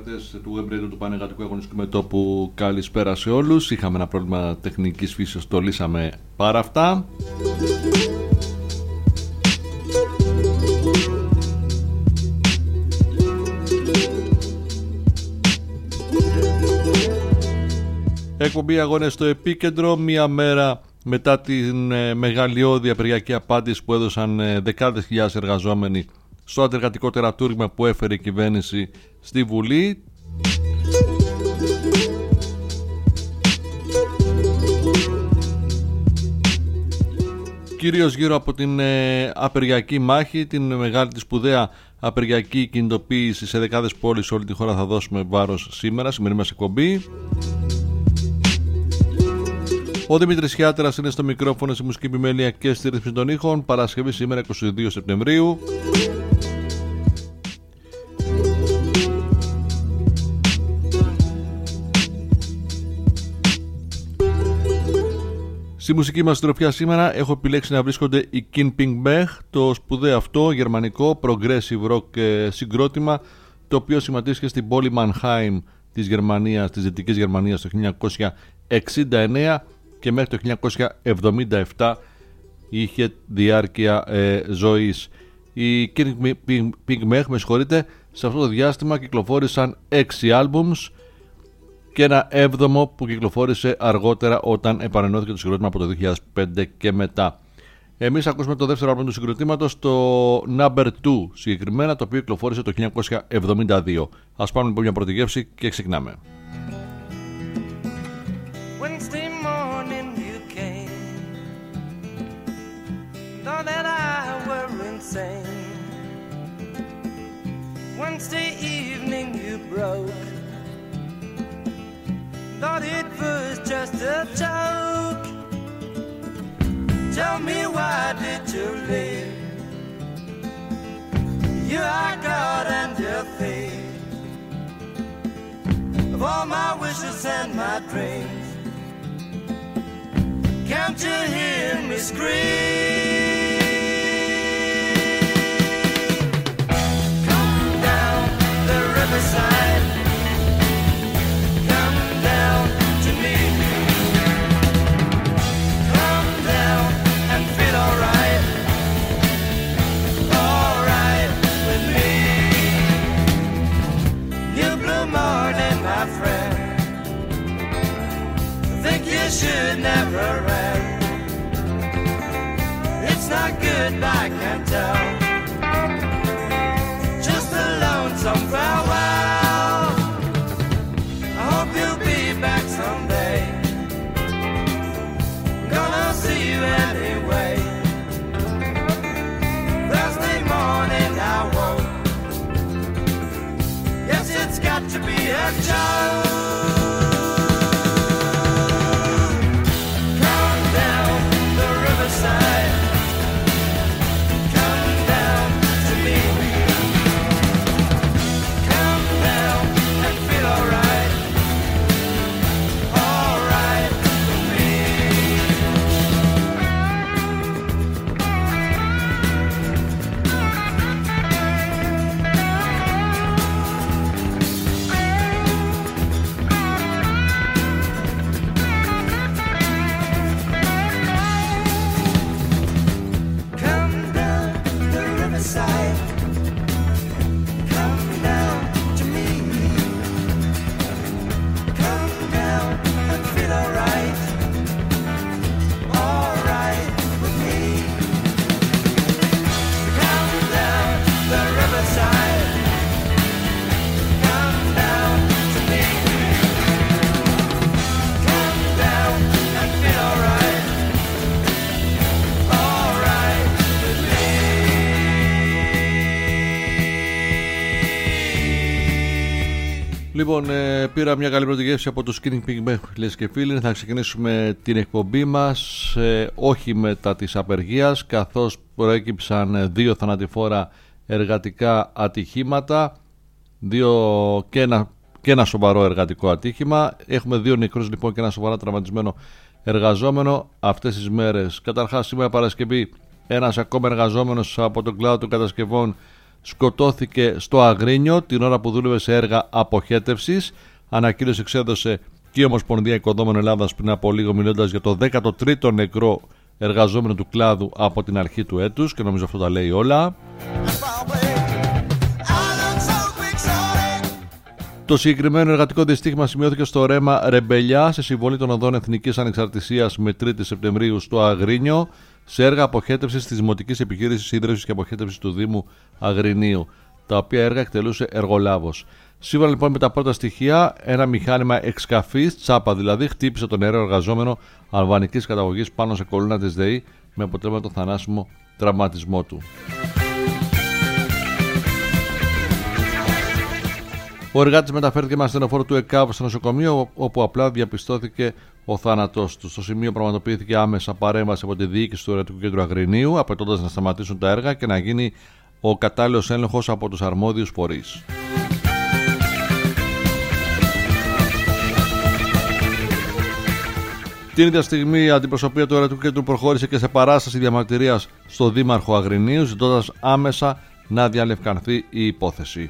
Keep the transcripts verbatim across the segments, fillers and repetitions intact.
ακροατές του Web Radio του Πανεργατικού Αγωνιστικού Μετώπου, καλησπέρα σε όλους. Είχαμε ένα πρόβλημα τεχνικής φύσεως, το λύσαμε πάρα αυτά. Εκπομπή Αγώνες στο Επίκεντρο, μία μέρα μετά την ε, μεγαλειώδη απεργιακή απάντηση που έδωσαν ε, δεκάδες χιλιάδες εργαζόμενοι στο αντεργατικό τερατούργημα που έφερε η κυβέρνηση στη Βουλή. Κυρίως γύρω από την ε, απεργιακή μάχη, την μεγάλη, τη σπουδαία απεργιακή κινητοποίηση σε δεκάδες πόλεις σε όλη τη χώρα θα δώσουμε βάρος σήμερα, σημερινή μας εκπομπή. Ο Δημήτρης Χιάτρας είναι στο μικρόφωνο, στη μουσική επιμέλεια και στη ρύθμιση των ήχων. Παρασκευή σήμερα είκοσι δύο Σεπτεμβρίου. Στη μουσική μας τροφιά σήμερα έχω επιλέξει να βρίσκονται οι Kinping Bech, το σπουδαίο αυτό γερμανικό progressive rock συγκρότημα, το οποίο σχηματίστηκε στην πόλη Mannheim της Γερμανίας, της Δυτικής Γερμανίας το χίλια εννιακόσια εξήντα εννέα και μέχρι το χίλια εννιακόσια εβδομήντα επτά είχε διάρκεια ε, ζωής. Οι Kinping Bech, με συγχωρείτε, σε αυτό το διάστημα κυκλοφόρησαν έξι άλμπουμς και ένα έβδομο που κυκλοφόρησε αργότερα όταν επανενώθηκε το συγκρότημα από το δύο χιλιάδες πέντε και μετά. Εμείς ακούσαμε το δεύτερο άλμπουμ του συγκροτήματος, το Number two συγκεκριμένα, το οποίο κυκλοφόρησε το χίλια εννιακόσια εβδομήντα δύο. Ας πάμε λοιπόν μια πρώτη γεύση και ξεκινάμε. Wednesday evening you broke. Thought it was just a joke. Tell me, why did you leave? You are God and your thief. Of all my wishes and my dreams, can't you hear me scream? Riverside, come down to me. Come down and feel alright, alright with me. New blue morning, my friend, think you should never end. It's not good, I can tell. Some farewell. I hope you'll be back someday. I'm gonna see you anyway. Thursday morning I won't. Yes, it's got to be a joke. Come down the riverside. Λοιπόν, ε, πήρα μια καλή πρώτη γεύση από τους Kinping Bech, φίλες και φίλοι. Θα ξεκινήσουμε την εκπομπή μας ε, όχι μετά της απεργίας, καθώς προέκυψαν δύο θανατηφόρα εργατικά ατυχήματα, δύο και ένα, και ένα σοβαρό εργατικό ατύχημα. Έχουμε δύο νεκρούς λοιπόν και ένα σοβαρά τραυματισμένο εργαζόμενο αυτές τις μέρες. Καταρχάς, σήμερα Παρασκευή, ένας ακόμα εργαζόμενος από τον κλάδο των κατασκευών σκοτώθηκε στο Αγρίνιο την ώρα που δούλευε σε έργα αποχέτευσης. Ανακοίνωση εξέδωσε και η Ομοσπονδία Οικοδόμων Ελλάδας πριν από λίγο, μιλώντας για το δέκατο τρίτο νεκρό εργαζόμενο του κλάδου από την αρχή του έτους, και νομίζω αυτό τα λέει όλα. Το συγκεκριμένο εργατικό δυστύχημα σημειώθηκε στο ρέμα Ρεμπελιά σε συμβολή των οδών Εθνικής Ανεξαρτησίας με τρίτη Σεπτεμβρίου στο Αγρίνιο, σε έργα αποχέτευσης της Δημοτικής Επιχείρησης Ίδρυυσης και Αποχέτευσης του Δήμου Αγρινίου, τα οποία έργα εκτελούσε εργολάβος. Σύμφωνα λοιπόν με τα πρώτα στοιχεία, ένα μηχάνημα εξκαφής, τσάπα δηλαδή, χτύπησε τον νεαρό εργαζόμενο αλβανικής καταγωγής πάνω σε κολόνα της ΔΕΗ, με αποτέλεσμα τον θανάσιμο τραυματισμό του. Ο εργάτης μεταφέρθηκε με ασθενοφόρο του ΕΚΑΒ στο νοσοκομείο, όπου απλά διαπιστώθηκε ο θάνατός του. Στο σημείο πραγματοποιήθηκε άμεσα παρέμβαση από τη διοίκηση του Εργατικού Κέντρου Αγρινίου, απαιτώντας να σταματήσουν τα έργα και να γίνει ο κατάλληλος έλεγχος από τους αρμόδιους φορείς. Την ίδια στιγμή η αντιπροσωπεία του Εργατικού Κέντρου προχώρησε και σε παράσταση διαμαρτυρίας στο Δήμαρχο Αγρινίου, ζητώντας άμεσα να διαλευκανθεί η υπόθεση.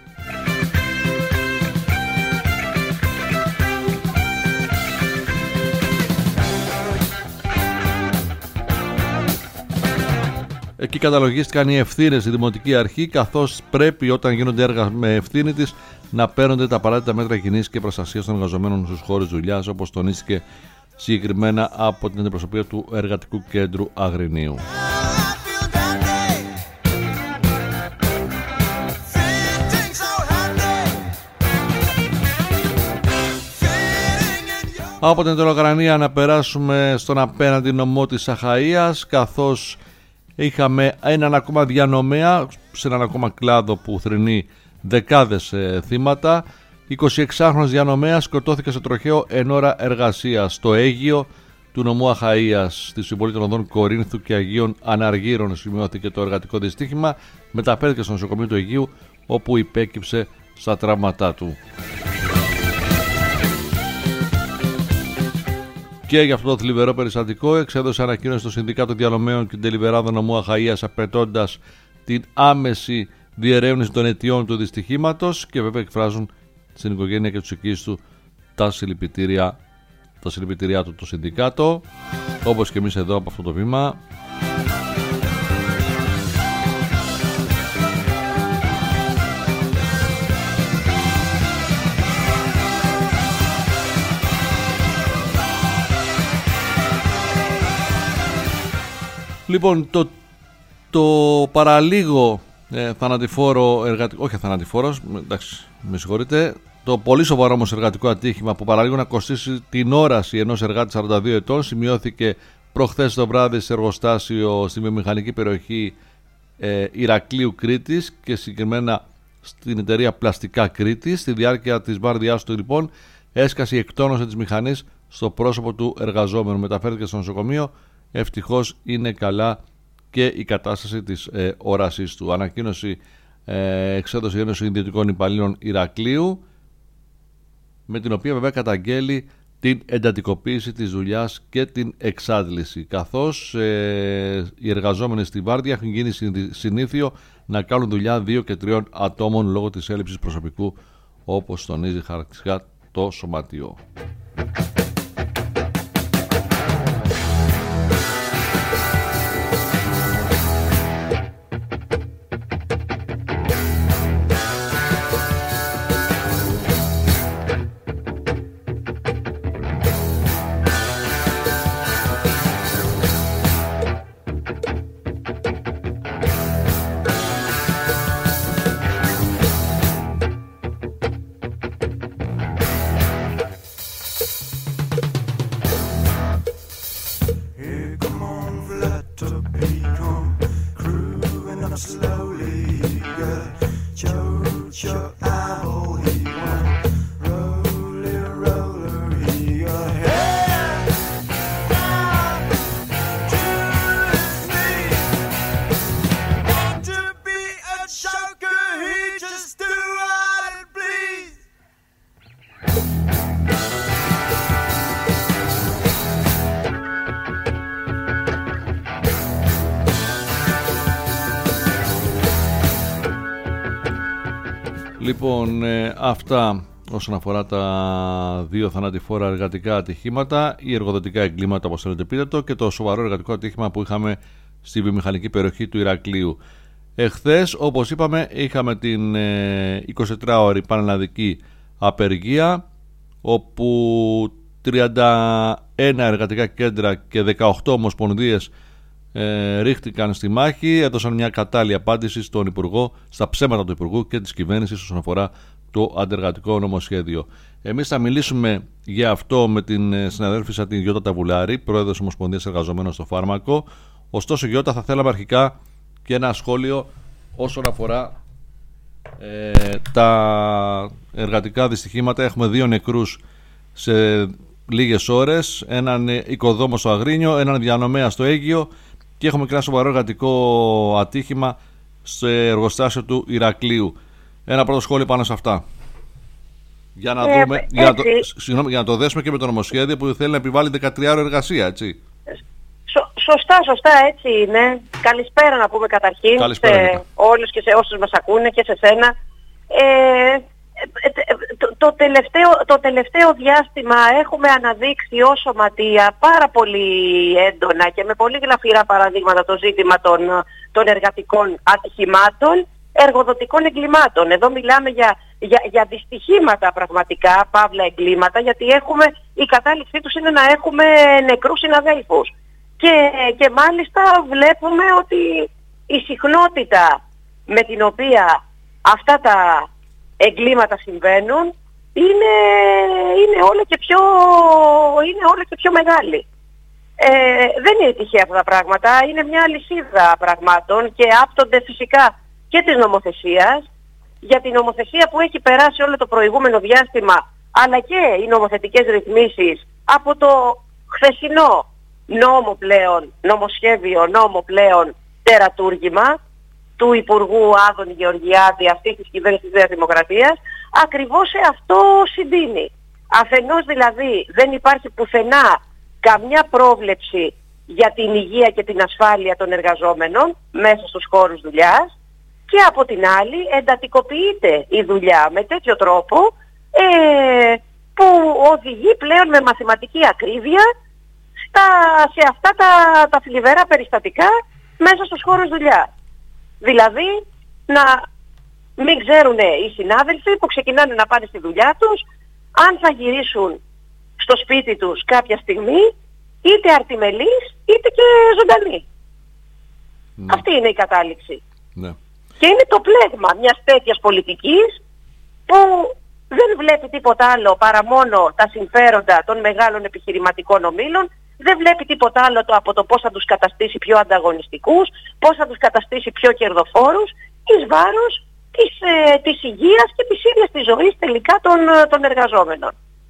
Εκεί καταλογίστηκαν οι ευθύνες στη Δημοτική Αρχή, καθώς πρέπει όταν γίνονται έργα με ευθύνη της να παίρνονται τα απαραίτητα μέτρα υγιεινής και προστασίας των εργαζομένων στους χώρους δουλειάς, όπως τονίστηκε συγκεκριμένα από την αντιπροσωπεία του Εργατικού Κέντρου Αγρινίου. Από την Τελογρανία να περάσουμε στον απέναντι νομό της Αχαΐας, καθώς είχαμε έναν ακόμα διανομέα σε έναν ακόμα κλάδο που θρηνεί δεκάδες ε, θύματα. εικοσιεξάχρονος διανομέας σκοτώθηκε σε τροχαίο εν ώρα εργασίας στο Αίγυο του νομού Αχαΐας, στη συμβολή των οδών Κορίνθου και Αγίων Αναργύρων. Σημειώθηκε το εργατικό δυστύχημα, μεταφέρθηκε στο νοσοκομείο του Αιγείου, όπου υπέκυψε στα τραύματά του. Και για αυτό το θλιβερό περιστατικό εξέδωσε ανακοίνωση στο Συνδικάτο Διανομέων και Τελιβεράδων νομού Αχαΐας, απαιτώντας την άμεση διερεύνηση των αιτιών του δυστυχήματος, και βέβαια εκφράζουν στην οικογένεια και τους οικείς του τα συλληπιτήριά, τα συλληπιτήριά του το Συνδικάτο, όπως και εμείς εδώ από αυτό το βήμα. Λοιπόν, το, το παραλίγο ε, θανατηφόρο εργατικό, όχι θανατηφόρος, εντάξει, με συγχωρείτε, το πολύ σοβαρό όμως εργατικό ατύχημα που παραλίγο να κοστίσει την όραση ενός εργάτη σαράντα δύο ετών σημειώθηκε προχθές το βράδυ σε εργοστάσιο στη βιομηχανική περιοχή ε, Ηρακλείου Κρήτης, και συγκεκριμένα στην εταιρεία Πλαστικά Κρήτης. Στη διάρκεια της βάρδιάς του λοιπόν έσκασε η εκτόνωση της μηχανής στο πρόσωπο του εργαζόμενου. Μεταφέρθηκε στο νοσοκομείο. Ευτυχώς είναι καλά και η κατάσταση της ε, όρασης του. Ανακοίνωση ε, εξέδωσε η Ένωση Ιδιωτικών Υπαλλήλων Ηρακλείου, με την οποία βέβαια καταγγέλει την εντατικοποίηση της δουλειάς και την εξάντληση, καθώς ε, οι εργαζόμενοι στη βάρδια έχουν γίνει συνήθιο να κάνουν δουλειά δύο και τριών ατόμων λόγω της έλλειψης προσωπικού, όπως τονίζει χαρακτηριστικά το Σωματείο. Λοιπόν, ε, αυτά όσον αφορά τα δύο θανατηφόρα εργατικά ατυχήματα ή εργοδοτικά εγκλήματα, όπως θέλετε πείτε το, και το σοβαρό εργατικό ατύχημα που είχαμε στη βιομηχανική περιοχή του Ηρακλείου. Εχθές, όπως είπαμε, είχαμε την ε, εικοσιτετράωρη πανελλαδική απεργία, όπου τριάντα ένα εργατικά κέντρα και δεκαοκτώ ομοσπονδίες ε, ρίχτηκαν στη μάχη, έδωσαν μια κατάλληλη απάντηση στον Υπουργό, στα ψέματα του Υπουργού και της κυβέρνησης όσον αφορά το αντεργατικό νομοσχέδιο. Εμείς θα μιλήσουμε για αυτό με την συναδέλφισσα την Γιώτα Ταβουλάρη, πρόεδρος Ομοσπονδίας Εργαζομένων στο Φάρμακο. Ωστόσο, Γιώτα, θα θέλαμε αρχικά και ένα σχόλιο όσον αφορά ε, τα εργατικά δυστυχήματα. Έχουμε δύο νεκρούς σε λίγες ώρες, έναν οικοδόμο στο Αγρίνιο, έναν διανομέα στο Αίγυο, και έχουμε και ένα σοβαρό εργατικό ατύχημα σε εργοστάσιο του Ηρακλείου. Ένα πρώτο σχόλιο πάνω σε αυτά. Για να, ε, δούμε, για, να το, συγγνώμη, για να το δέσουμε και με το νομοσχέδιο που θέλει να επιβάλλει δεκατριάωρη εργασία, έτσι. Σω, σωστά, σωστά, έτσι είναι. Καλησπέρα να πούμε καταρχήν. Καλησπέρα, σε όλους και σε όσους μας ακούνε και σε σένα. Ε, το, το, τελευταίο, το τελευταίο διάστημα έχουμε αναδείξει ως σωματεία πάρα πολύ έντονα και με πολύ γλαφυρά παραδείγματα το ζήτημα των, των εργατικών ατυχημάτων, εργοδοτικών εγκλημάτων. Εδώ μιλάμε για, για, για δυστυχήματα πραγματικά, παύλα εγκλήματα, γιατί έχουμε, η κατάληξή τους είναι να έχουμε νεκρούς συναδέλφους. Και, και μάλιστα βλέπουμε ότι η συχνότητα με την οποία αυτά τα εγκλήματα συμβαίνουν είναι, είναι, όλο και πιο, είναι όλο και πιο μεγάλη. Ε, δεν είναι τυχαία αυτά τα πράγματα, είναι μια αλυσίδα πραγμάτων και άπτονται φυσικά και της νομοθεσίας, για την νομοθεσία που έχει περάσει όλο το προηγούμενο διάστημα, αλλά και οι νομοθετικές ρυθμίσεις από το χθεσινό νόμο πλέον, νομοσχέδιο νόμο πλέον τερατούργημα του Υπουργού Άδωνη Γεωργιάδη, αυτής της κυβέρνησης της Νέας Δημοκρατίας, ακριβώς σε αυτό συντείνει. Αφενός δηλαδή δεν υπάρχει πουθενά καμιά πρόβλεψη για την υγεία και την ασφάλεια των εργαζόμενων μέσα στους χώρους δουλειάς, και από την άλλη εντατικοποιείται η δουλειά με τέτοιο τρόπο ε, που οδηγεί πλέον με μαθηματική ακρίβεια στα, σε αυτά τα, τα θλιβερά περιστατικά μέσα στους χώρους δουλειάς. Δηλαδή να μην ξέρουν οι συνάδελφοι που ξεκινάνε να πάνε στη δουλειά τους αν θα γυρίσουν στο σπίτι τους κάποια στιγμή είτε αρτιμελείς είτε και ζωντανοί. Ναι. Αυτή είναι η κατάληξη. Ναι. Και είναι το πλέγμα μιας τέτοιας πολιτικής που δεν βλέπει τίποτα άλλο παρά μόνο τα συμφέροντα των μεγάλων επιχειρηματικών ομίλων, δεν βλέπει τίποτα άλλο το, από το πώς θα τους καταστήσει πιο ανταγωνιστικούς, πώς θα τους καταστήσει πιο κερδοφόρους, εις βάρος της, ε, της υγείας και της ίδιας της ζωής τελικά των, των εργαζόμενων.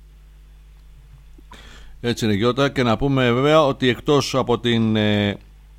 Έτσι είναι, Γιώτα, και να πούμε βέβαια ότι εκτός από την ε,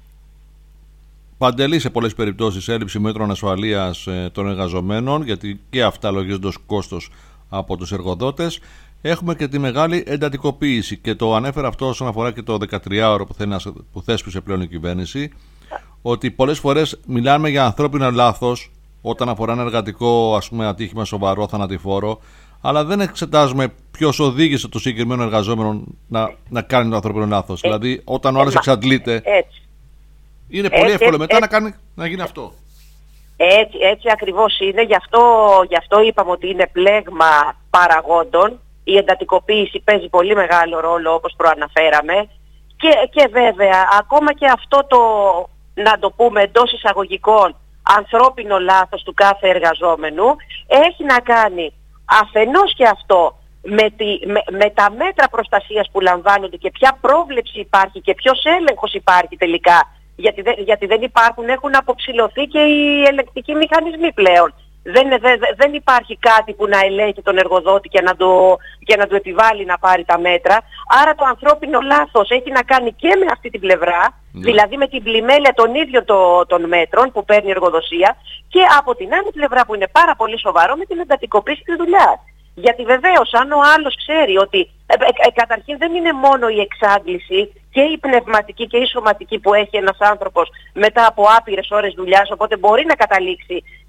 παντελή σε πολλές περιπτώσεις έλλειψη μέτρων ασφαλείας ε, των εργαζομένων, γιατί και αυτά λογίζονται ως κόστος από τους εργοδότες, έχουμε και τη μεγάλη εντατικοποίηση, και το ανέφερα αυτό όσον αφορά και το δεκατριάωρο που, που θέσπισε πλέον η κυβέρνηση, ότι πολλές φορές μιλάμε για ανθρώπινο λάθος όταν αφορά ένα εργατικό, ας πούμε, ατύχημα σοβαρό, θανατηφόρο, αλλά δεν εξετάζουμε ποιος οδήγησε το συγκεκριμένο εργαζόμενο να, να κάνει το ανθρώπινο λάθος. Ε, δηλαδή, όταν ο άλλος ε, εξαντλείται, έτσι. είναι πολύ έτσι, εύκολο μετά έτσι, να, κάνει, να γίνει αυτό. Έτσι, έτσι ακριβώς είναι, γι' αυτό, γι' αυτό είπαμε ότι είναι πλέγμα παραγόντων. Η εντατικοποίηση παίζει πολύ μεγάλο ρόλο, όπως προαναφέραμε, και, και βέβαια ακόμα και αυτό το, να το πούμε εντός εισαγωγικών, ανθρώπινο λάθος του κάθε εργαζόμενου έχει να κάνει αφενός και αυτό με, τη, με, με τα μέτρα προστασίας που λαμβάνονται και ποια πρόβλεψη υπάρχει και ποιος έλεγχος υπάρχει τελικά, γιατί, δε, γιατί δεν υπάρχουν, έχουν αποψηλωθεί και οι ελεγκτικοί μηχανισμοί πλέον. Δεν, δε, δεν υπάρχει κάτι που να ελέγχει τον εργοδότη και να, το, και να του επιβάλλει να πάρει τα μέτρα. Άρα το ανθρώπινο λάθος έχει να κάνει και με αυτή την πλευρά, ναι. δηλαδή με την πλημέλεια των ίδιων το, των μέτρων που παίρνει η εργοδοσία, και από την άλλη πλευρά που είναι πάρα πολύ σοβαρό με την εντατικοποίηση της δουλειάς. Γιατί βεβαίως αν ο άλλος ξέρει ότι ε, ε, ε, καταρχήν δεν είναι μόνο η εξάντληση και η πνευματική και η σωματική που έχει ένας άνθρωπος μετά από άπειρες ώρες δουλειάς, οπότε μπορεί να καταλήξει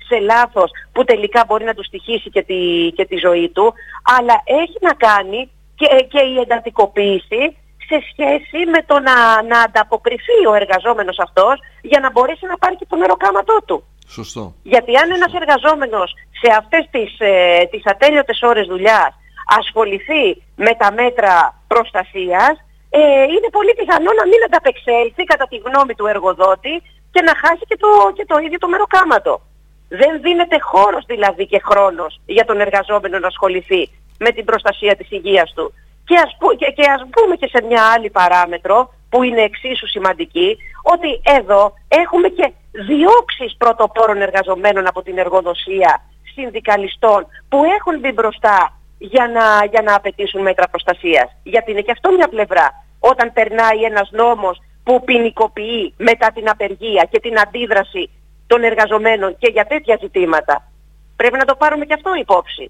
σε λάθος που τελικά μπορεί να του στοιχήσει και τη, και τη ζωή του, αλλά έχει να κάνει και, και η εντατικοποίηση σε σχέση με το να, να ανταποκριθεί ο εργαζόμενος αυτός για να μπορέσει να πάρει και το μεροκάματό του. Σωστό. Γιατί αν ένας εργαζόμενος σε αυτές τις, ε, τις ατέλειωτες ώρες δουλειάς ασχοληθεί με τα μέτρα προστασίας, ε, είναι πολύ πιθανό να μην ανταπεξέλθει κατά τη γνώμη του εργοδότη και να χάσει και το, και το ίδιο το μεροκάματο. Δεν δίνεται χώρος δηλαδή και χρόνος για τον εργαζόμενο να ασχοληθεί με την προστασία της υγείας του. Και ας, που, και, και ας πούμε και σε μια άλλη παράμετρο που είναι εξίσου σημαντική, ότι εδώ έχουμε και διώξεις πρωτοπόρων εργαζομένων από την εργοδοσία, συνδικαλιστών που έχουν μπει μπροστά για να, για να απαιτήσουν μέτρα προστασίας. Γιατί είναι και αυτό μια πλευρά. Όταν περνάει ένας νόμος που ποινικοποιεί μετά την απεργία και την αντίδραση των εργαζομένων και για τέτοια ζητήματα, πρέπει να το πάρουμε και αυτό υπόψη.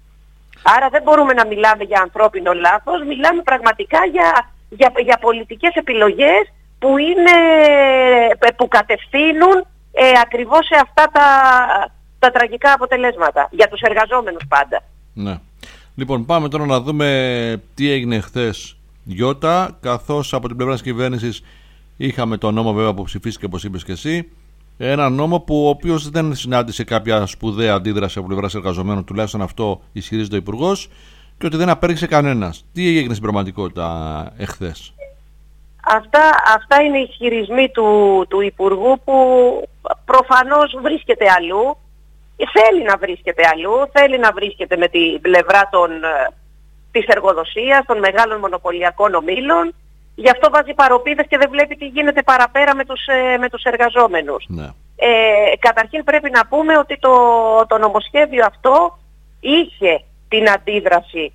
Άρα δεν μπορούμε να μιλάμε για ανθρώπινο λάθος, μιλάμε πραγματικά για, για, για πολιτικές επιλογές που, είναι, που κατευθύνουν ε, ακριβώς σε αυτά τα, τα τραγικά αποτελέσματα, για τους εργαζόμενους πάντα. Ναι. Λοιπόν, πάμε τώρα να δούμε τι έγινε χθες, Γιώτα, καθώς από την πλευρά της κυβέρνησης είχαμε το νόμο βέβαια που ψηφίστηκε, όπως είπες και εσύ, ένα νόμο που ο οποίος δεν συνάντησε κάποια σπουδαία αντίδραση από πλευράς εργαζομένων, τουλάχιστον αυτό ισχυρίζεται ο Υπουργός, και ότι δεν απέριξε κανένας. Τι έγινε στην πραγματικότητα εχθές? Αυτά, αυτά είναι οι ισχυρισμοί του, του Υπουργού, που προφανώς βρίσκεται αλλού, θέλει να βρίσκεται αλλού, θέλει να βρίσκεται με την πλευρά των, της εργοδοσίας, των μεγάλων μονοπωλιακών ομίλων. Γι' αυτό βάζει παροπίδες και δεν βλέπει τι γίνεται παραπέρα με τους, με τους εργαζόμενους. Ναι. Ε, καταρχήν πρέπει να πούμε ότι το, το νομοσχέδιο αυτό είχε την αντίδραση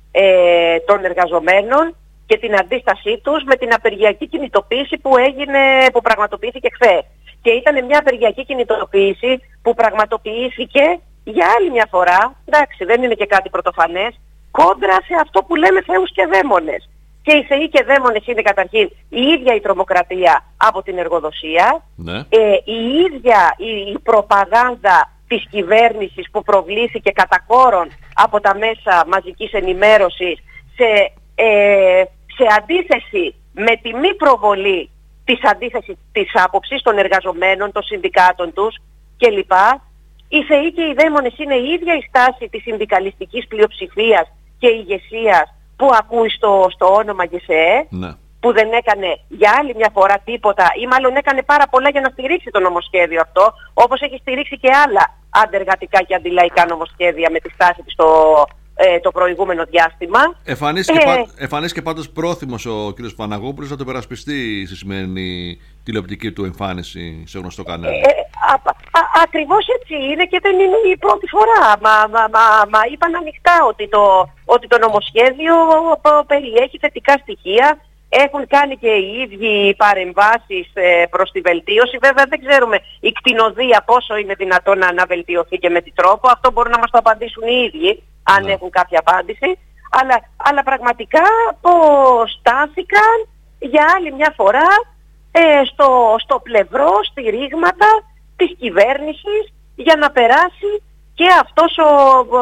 ε, των εργαζομένων και την αντίστασή τους με την απεργιακή κινητοποίηση που, έγινε, που πραγματοποιήθηκε χθες. Και ήταν μια απεργιακή κινητοποίηση που πραγματοποιήθηκε για άλλη μια φορά, εντάξει δεν είναι και κάτι πρωτοφανές, κόντρα σε αυτό που λέμε θεούς και δαίμονες. Και οι θεοί και δαίμονες είναι καταρχήν η ίδια η τρομοκρατία από την εργοδοσία, ναι. ε, η ίδια η, η προπαγάνδα της κυβέρνησης που προβλήθηκε κατά κόρον από τα μέσα μαζικής ενημέρωσης σε, ε, σε αντίθεση με τη μη προβολή της αντίθεσης της άποψης των εργαζομένων, των συνδικάτων τους κλπ. Οι θεοί και οι δαίμονες είναι η ίδια η στάση της συνδικαλιστικής πλειοψηφίας και ηγεσίας που ακούει στο, στο όνομα ΓΕΣΕΕ, ναι. που δεν έκανε για άλλη μια φορά τίποτα ή μάλλον έκανε πάρα πολλά για να στηρίξει το νομοσχέδιο αυτό, όπως έχει στηρίξει και άλλα αντεργατικά και αντιλαϊκά νομοσχέδια με τη στάση της στο, ε, το προηγούμενο διάστημα. Εμφανίστηκε, ε, πα, εμφανίστηκε πάντως πρόθυμος ο κ. Παναγόπουλος να το περασπιστεί στη σημερινή τηλεοπτική του εμφάνιση σε γνωστό κανένα. Ε, α, α, ακριβώς έτσι είναι και δεν είναι η πρώτη φορά. Μα, μα, μα, μα είπαν ανοιχτά ότι το, ότι το νομοσχέδιο περιέχει θετικά στοιχεία. Έχουν κάνει και οι ίδιοι παρεμβάσεις ε, προς τη βελτίωση. Βέβαια δεν ξέρουμε η κτηνοδία πόσο είναι δυνατόν να, να βελτιωθεί και με τι τρόπο. Αυτό μπορούν να μας το απαντήσουν οι ίδιοι, αν ναι. έχουν κάποια απάντηση. Αλλά, αλλά πραγματικά το στάθηκαν για άλλη μια φορά ε, στο, στο πλευρό, στηρίγματα της κυβέρνησης για να περάσει και αυτός ο,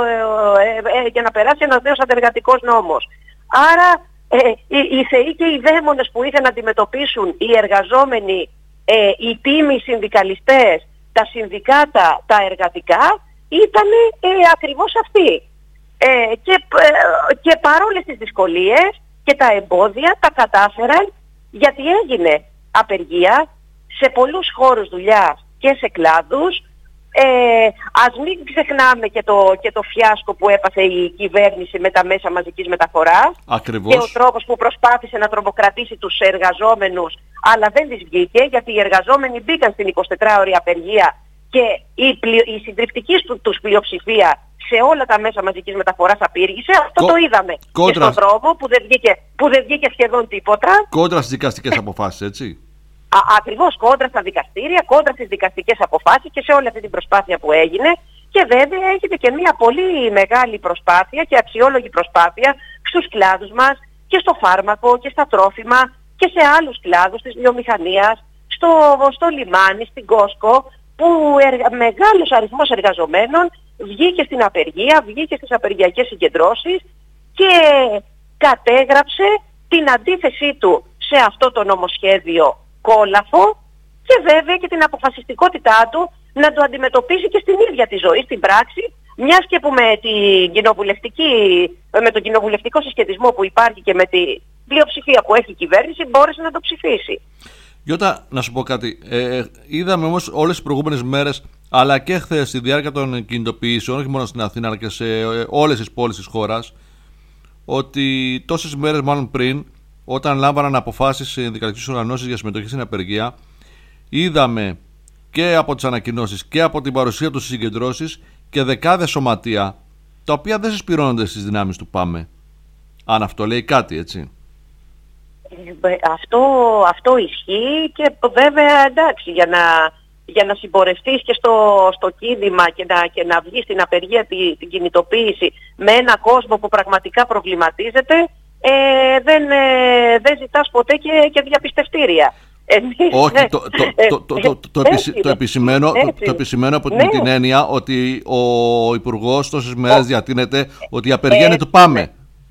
ε, ε, ε, για να περάσει ένας νέος αντεργατικός νόμος. Άρα Ε, οι, οι θεοί και οι δαίμονες που είχαν να αντιμετωπίσουν οι εργαζόμενοι, ε, οι τίμοι συνδικαλιστές, τα συνδικάτα, τα εργατικά, ήταν ε, ακριβώς αυτοί. Ε, και, ε, και παρόλες τις δυσκολίες και τα εμπόδια τα κατάφεραν, γιατί έγινε απεργία σε πολλούς χώρους δουλειάς και σε κλάδους. Ε, ας μην ξεχνάμε και το, και το φιάσκο που έπαθε η κυβέρνηση με τα μέσα μαζικής μεταφοράς. Ακριβώς. Και ο τρόπος που προσπάθησε να τρομοκρατήσει τους εργαζόμενους, αλλά δεν της βγήκε, γιατί οι εργαζόμενοι μπήκαν στην εικοσιτετράωρη απεργία και η, πλη, η συντριπτική του, τους πλειοψηφία σε όλα τα μέσα μαζικής μεταφοράς απήργησε. Αυτό Κο... το είδαμε κόντρα... και στον δρόμο που δεν, βγήκε, που δεν βγήκε σχεδόν τίποτα. Κόντρα στις δικαστικές αποφάσεις, έτσι. Α, ακριβώς κόντρα στα δικαστήρια, κόντρα στις δικαστικές αποφάσεις και σε όλη αυτή την προσπάθεια που έγινε. Και βέβαια έχετε και μια πολύ μεγάλη προσπάθεια και αξιόλογη προσπάθεια στους κλάδους μας και στο φάρμακο και στα τρόφιμα και σε άλλους κλάδους της βιομηχανίας, στο, στο λιμάνι, στην Κόσκο, που εργα... μεγάλος αριθμός εργαζομένων βγήκε στην απεργία, βγήκε στις απεργιακές συγκεντρώσεις και κατέγραψε την αντίθεσή του σε αυτό το νομοσχέδιο κόλαφο και βέβαια και την αποφασιστικότητά του να το αντιμετωπίσει και στην ίδια τη ζωή, στην πράξη, μιας και που με, την κοινοβουλευτική, με τον κοινοβουλευτικό συσχετισμό που υπάρχει και με τη πλειοψηφία που έχει η κυβέρνηση μπόρεσε να το ψηφίσει. Γιώτα, να σου πω κάτι. Ε, είδαμε όμως όλες τις προηγούμενες μέρες, αλλά και χθες στη διάρκεια των κινητοποιήσεων, όχι μόνο στην Αθήνα αλλά και σε όλες τις πόλεις της χώρας, ότι τόσες μέρες μάλλον πριν, όταν λάμβαναν αποφάσεις συνδικαλιστικές οργανώσεις για συμμετοχή στην απεργία, είδαμε και από τις ανακοινώσεις και από την παρουσία τους στις συγκεντρώσεις και δεκάδες σωματεία, τα οποία δεν συσπηρώνονται στις δυνάμεις του ΠΑΜΕ. Αν αυτό λέει κάτι, έτσι. Αυτό, αυτό ισχύει και βέβαια εντάξει, για να, για να συμπορευτείς και στο, στο κίνημα και να, και να βγεις στην απεργία τη, την κινητοποίηση με ένα κόσμο που πραγματικά προβληματίζεται, ε, δεν, ε, δεν ζητάς ποτέ και, και διαπιστευτήρια. Εμείς, όχι, ναι. το, το, το, το, το, το, επιση, το, επισημαίνω, το, το επισημαίνω από ναι. την έννοια ότι ο Υπουργός τόσες μέρες ο, διατείνεται ότι η απεργία είναι του ΠΑΜΕ.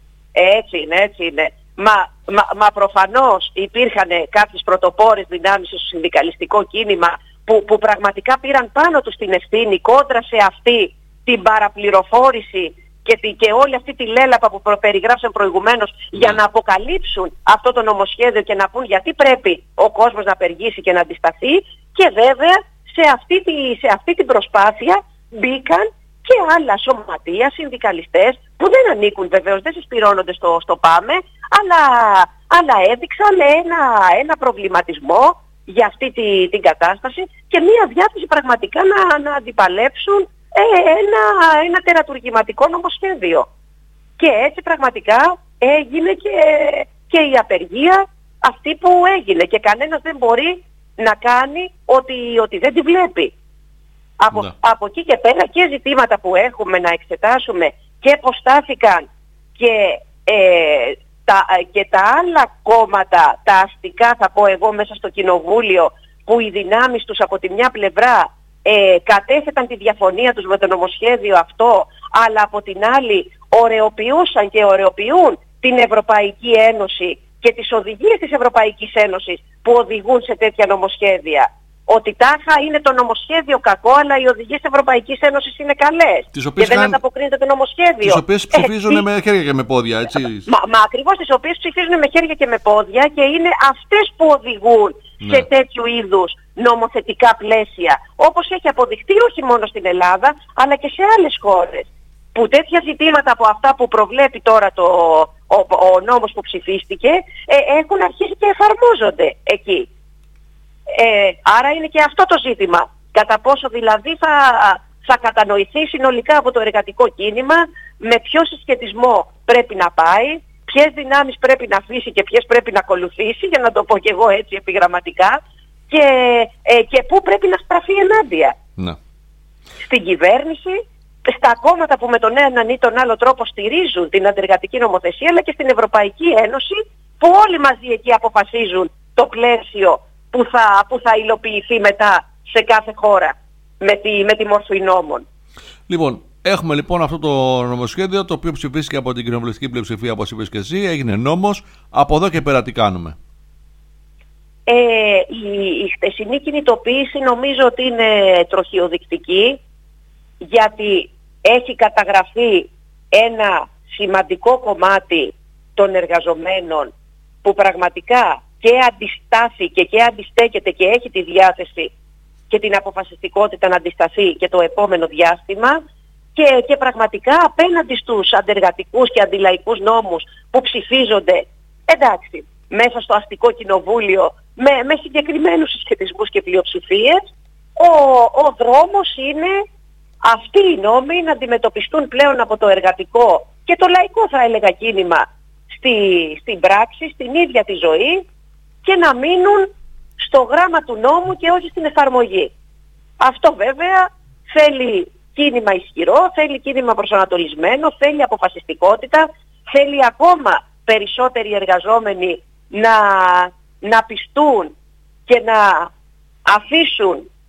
Έτσι είναι, έτσι είναι. Μα, μα, μα προφανώς υπήρχαν κάποιες πρωτοπόρες δυνάμεις στο συνδικαλιστικό κίνημα που, που πραγματικά πήραν πάνω τους την ευθύνη κόντρα σε αυτή την παραπληροφόρηση και, τη, και όλη αυτή τη λέλαπα που περιγράψαν προηγουμένως yeah. για να αποκαλύψουν αυτό το νομοσχέδιο και να πούν γιατί πρέπει ο κόσμος να απεργήσει και να αντισταθεί, και βέβαια σε αυτή, τη, σε αυτή την προσπάθεια μπήκαν και άλλα σωματεία, συνδικαλιστές που δεν ανήκουν βεβαίως, δεν συσπηρώνονται στο, στο ΠΑΜΕ, αλλά, αλλά έδειξαν ένα, ένα προβληματισμό για αυτή τη, την κατάσταση και μία διάθεση πραγματικά να, να αντιπαλέψουν ε, ένα, ένα τερατουργηματικό νομοσχέδιο. Και έτσι πραγματικά έγινε και, και η απεργία αυτή που έγινε και κανένας δεν μπορεί να κάνει ότι, ότι δεν τη βλέπει. Από, ναι. από εκεί και πέρα και ζητήματα που έχουμε να εξετάσουμε και πώς στάθηκαν και, ε, τα, και τα άλλα κόμματα, τα αστικά θα πω εγώ μέσα στο κοινοβούλιο, που οι δυνάμεις τους από τη μια πλευρά ε, κατέθεταν τη διαφωνία τους με το νομοσχέδιο αυτό, αλλά από την άλλη ωρεοποιούσαν και ωρεοποιούν την Ευρωπαϊκή Ένωση και τις οδηγίες της Ευρωπαϊκής Ένωσης που οδηγούν σε τέτοια νομοσχέδια. Ότι τάχα είναι το νομοσχέδιο κακό, αλλά οι οδηγίες της Ευρωπαϊκής Ένωσης είναι καλές. Και δεν ανταποκρίνεται το νομοσχέδιο. Τις οποίες ψηφίζουν ε, με χέρια και με πόδια, έτσι. Μα, μα ακριβώς τις οποίες ψηφίζουν με χέρια και με πόδια και είναι αυτές που οδηγούν ναι. σε τέτοιου είδους νομοθετικά πλαίσια. Όπως έχει αποδειχτεί όχι μόνο στην Ελλάδα, αλλά και σε άλλες χώρες. Που τέτοια ζητήματα από αυτά που προβλέπει τώρα το, ο, ο νόμος που ψηφίστηκε ε, έχουν αρχίσει και εφαρμόζονται εκεί. Ε, άρα είναι και αυτό το ζήτημα. Κατά πόσο δηλαδή θα, θα κατανοηθεί συνολικά από το εργατικό κίνημα με ποιο συσχετισμό πρέπει να πάει, ποιες δυνάμεις πρέπει να αφήσει και ποιες πρέπει να ακολουθήσει, για να το πω και εγώ έτσι επιγραμματικά, και, ε, και πού πρέπει να στραφεί ενάντια. Ναι. Στην κυβέρνηση, στα κόμματα που με τον έναν ή τον άλλο τρόπο στηρίζουν την αντεργατική νομοθεσία, αλλά και στην Ευρωπαϊκή Ένωση, που όλοι μαζί εκεί αποφασίζουν το πλαίσιο που θα, που θα υλοποιηθεί μετά σε κάθε χώρα με τη, με τη μόρφη νόμων. Λοιπόν, έχουμε λοιπόν αυτό το νομοσχέδιο, το οποίο ψηφίστηκε από την κοινοβουλευτική πλειοψηφία, όπως είπες και εσύ, έγινε νόμος. Από εδώ και πέρα τι κάνουμε? Ε, η, η χτεσινή κινητοποίηση νομίζω ότι είναι τροχιοδεικτική, γιατί έχει καταγραφεί ένα σημαντικό κομμάτι των εργαζομένων που πραγματικά και αντιστάθηκε και αντιστέκεται και έχει τη διάθεση και την αποφασιστικότητα να αντισταθεί και το επόμενο διάστημα, και, και πραγματικά απέναντι στους αντεργατικούς και αντιλαϊκούς νόμους που ψηφίζονται, εντάξει, μέσα στο αστικό κοινοβούλιο με, με συγκεκριμένους συσχετισμούς και πλειοψηφίες, ο, ο δρόμος είναι αυτοί οι νόμοι να αντιμετωπιστούν πλέον από το εργατικό και το λαϊκό, θα έλεγα, κίνημα στη, στην πράξη, στην ίδια τη ζωή, και να μείνουν στο γράμμα του νόμου και όχι στην εφαρμογή. Αυτό βέβαια θέλει κίνημα ισχυρό, θέλει κίνημα προσανατολισμένο, θέλει αποφασιστικότητα, θέλει ακόμα περισσότεροι εργαζόμενοι να, να πιστούν και να αφήσουν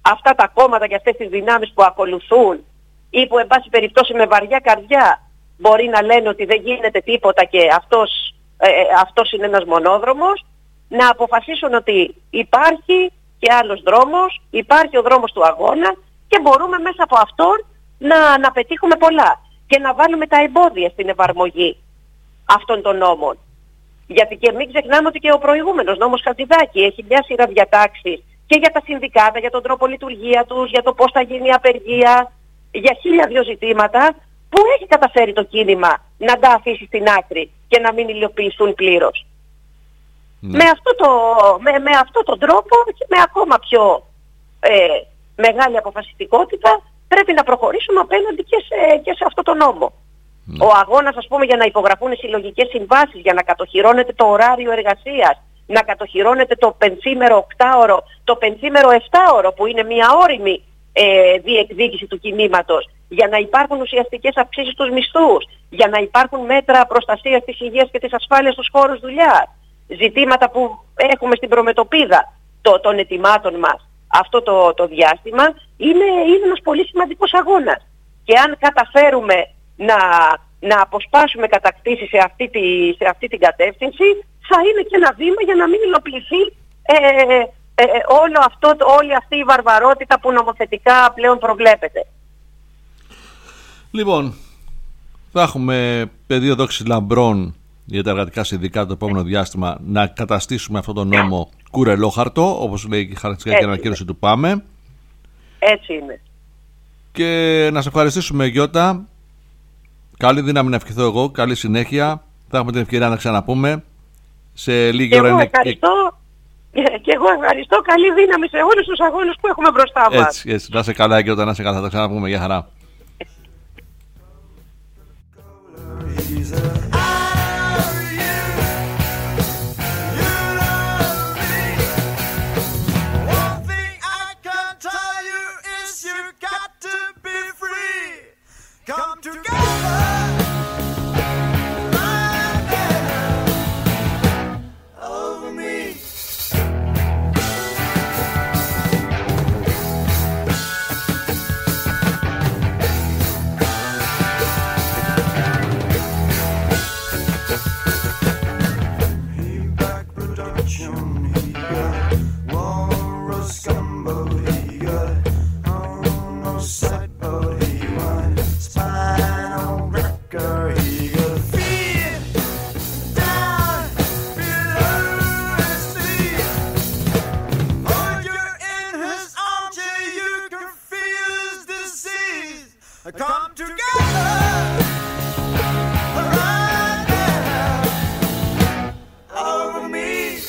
αυτά τα κόμματα και αυτές τις δυνάμεις που ακολουθούν ή που εν πάση περιπτώσει με βαριά καρδιά μπορεί να λένε ότι δεν γίνεται τίποτα και αυτός, ε, αυτός είναι ένας μονόδρομος, να αποφασίσουν ότι υπάρχει και άλλος δρόμος, υπάρχει ο δρόμος του αγώνα και μπορούμε μέσα από αυτόν να, να πετύχουμε πολλά και να βάλουμε τα εμπόδια στην εφαρμογή αυτών των νόμων. Γιατί και μην ξεχνάμε ότι και ο προηγούμενος νόμος Χατζηδάκη έχει μια σειρά διατάξεις και για τα συνδικάτα, για τον τρόπο λειτουργία τους, για το πώς θα γίνει η απεργία, για χίλια δύο ζητήματα που έχει καταφέρει το κίνημα να τα αφήσει στην άκρη και να μην υλοποιηθούν πλήρως. Ναι. Με, αυτό το, με, με αυτό τον τρόπο και με ακόμα πιο ε, μεγάλη αποφασιστικότητα πρέπει να προχωρήσουμε απέναντι και σε, και σε αυτό το νόμο. Ναι. Ο αγώνας, ας πούμε, για να υπογραφούν οι συλλογικές συμβάσεις, για να κατοχυρώνεται το ωράριο εργασίας, να κατοχυρώνεται το πενθήμερο οκτάωρο, το πενθήμερο εφτάωρο που είναι μια όριμη ε, διεκδίκηση του κινήματος, για να υπάρχουν ουσιαστικές αυξήσεις στους μισθούς, για να υπάρχουν μέτρα προστασίας της υγείας και της ασφάλειας στους χώρους δουλειάς. Ζητήματα που έχουμε στην προμετωπίδα το, των ετοιμάτων μας αυτό το, το διάστημα είναι, είναι ένας πολύ σημαντικός αγώνας. Και αν καταφέρουμε να, να αποσπάσουμε κατακτήσεις σε αυτή, τη, σε αυτή την κατεύθυνση, θα είναι και ένα βήμα για να μην υλοποιηθεί ε, ε, όλο αυτό, όλη αυτή η βαρβαρότητα που νομοθετικά πλέον προβλέπεται. Λοιπόν, θα έχουμε πεδίο δόξης λαμπρών για τα εργατικά συνδικάτα το επόμενο διάστημα να καταστήσουμε αυτόν τον νόμο κουρελόχαρτο, όπως λέει η χαρακτηριστική ανακοίνωση του ΠΑΜΕ. Έτσι είναι. Και να σε ευχαριστήσουμε, Γιώτα. Καλή δύναμη να ευχηθώ εγώ. Καλή συνέχεια. Θα έχουμε την ευκαιρία να ξαναπούμε. Σε λίγη ώρα. Εγώ ευχαριστώ. Και εγώ ευχαριστώ. Καλή δύναμη σε όλους τους αγώνες που έχουμε μπροστά μας. Έτσι, έτσι. Να σε καλά, Γιώτα. Να σε καλά. Θα τα ξαναπούμε. Γεια χαρά. Come together right there over me. He back production, he got Walrus Gumbo, he got oh no sight, but he won. Spinal wrecker, he got feet down below his knees. Oh, you're in his armchair, you can feel his disease. Come together right there over me.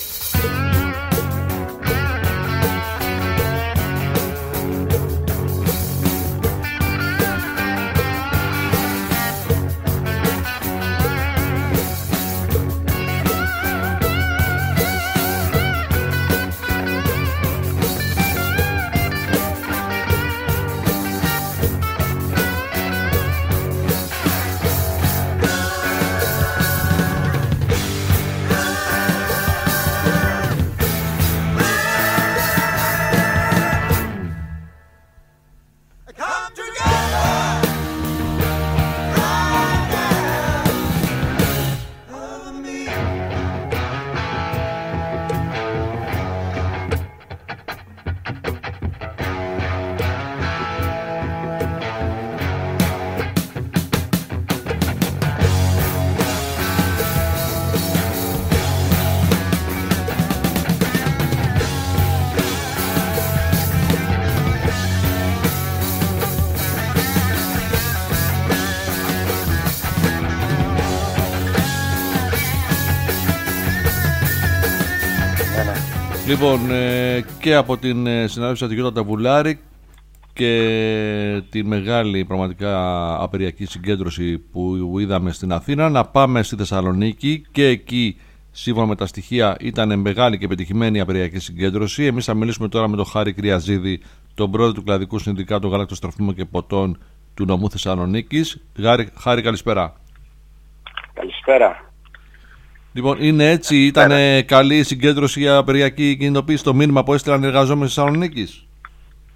Λοιπόν, και από την συνάδελφη Γιώτα Ταβουλάρη και τη μεγάλη πραγματικά απεργιακή συγκέντρωση που είδαμε στην Αθήνα, να πάμε στη Θεσσαλονίκη. Και εκεί, σύμφωνα με τα στοιχεία, ήταν μεγάλη και πετυχημένη η απεργιακή συγκέντρωση. Εμείς θα μιλήσουμε τώρα με τον Χάρη Κρυαζίδη, τον πρόεδρο του Κλαδικού Συνδικάτου Γάλακτος, Τροφίμων και Ποτών του νομού Θεσσαλονίκης. Χάρη, καλησπέρα. Καλησπέρα. Λοιπόν, είναι έτσι, ήταν καλή η συγκέντρωση για απεργιακή κινητοποίηση, το μήνυμα που έστειλαν οι εργαζόμενοι της Θεσσαλονίκης?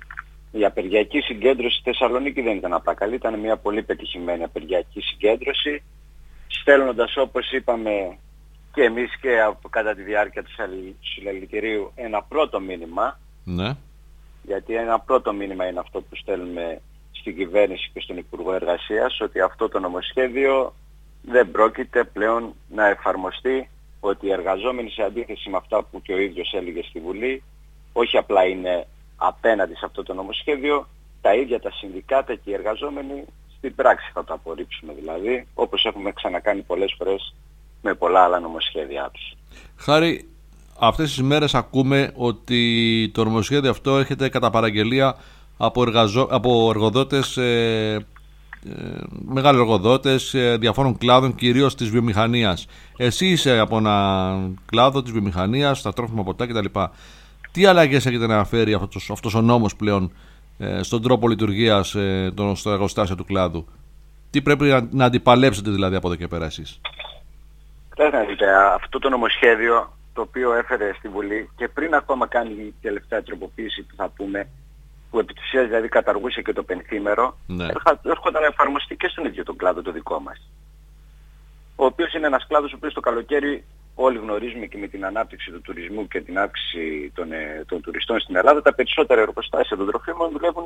Η απεργιακή συγκέντρωση στη Θεσσαλονίκη δεν ήταν απλά καλή, ήταν μια πολύ πετυχημένη απεργιακή συγκέντρωση, στέλνοντας, όπως είπαμε και εμείς και κατά τη διάρκεια του συλλαλητηρίου, ένα πρώτο μήνυμα. Ναι. Γιατί ένα πρώτο μήνυμα είναι αυτό που στέλνουμε στην κυβέρνηση και στον Υπουργό Εργασίας, ότι αυτό το νομοσχέδιο δεν πρόκειται πλέον να εφαρμοστεί, ότι οι εργαζόμενοι, σε αντίθεση με αυτά που και ο ίδιος έλεγε στη Βουλή, όχι απλά είναι απέναντι σε αυτό το νομοσχέδιο, τα ίδια τα συνδικάτα και οι εργαζόμενοι στην πράξη θα το απορρίψουμε, δηλαδή, όπως έχουμε ξανακάνει πολλές φορές με πολλά άλλα νομοσχέδιά τους. Χάρη, αυτές τις μέρες ακούμε ότι το νομοσχέδιο αυτό έρχεται κατά παραγγελία από, εργαζο... από εργοδότες, ε, ε, μεγάλοι εργοδότες ε, διαφόρων κλάδων, κυρίως της βιομηχανίας. Εσύ είσαι από ένα κλάδο της βιομηχανίας, τα τρόφιμα, ποτά κτλ. Τι αλλαγές έχετε να φέρει αυτός, αυτός ο νόμος πλέον ε, στον τρόπο λειτουργίας ε, τον, στο εργοστάσιο του κλάδου? Τι πρέπει να, να αντιπαλέψετε δηλαδή από εδώ και πέρα εσείς? Κοιτάξτε, αυτό το νομοσχέδιο το οποίο έφερε στη Βουλή και πριν ακόμα κάνει η τελευταία τροποποίηση που θα πούμε, που επί της ουσίας δηλαδή καταργούσε και το πενθήμερο, ναι, έρχονταν να εφαρμοστεί και στον ίδιο τον κλάδο το δικό μας. Ο οποίος είναι ένας κλάδος ο οποίος το καλοκαίρι, όλοι γνωρίζουμε και με την ανάπτυξη του τουρισμού και την αύξηση των, των τουριστών στην Ελλάδα, τα περισσότερα εργοστάσια των τροφίμων δουλεύουν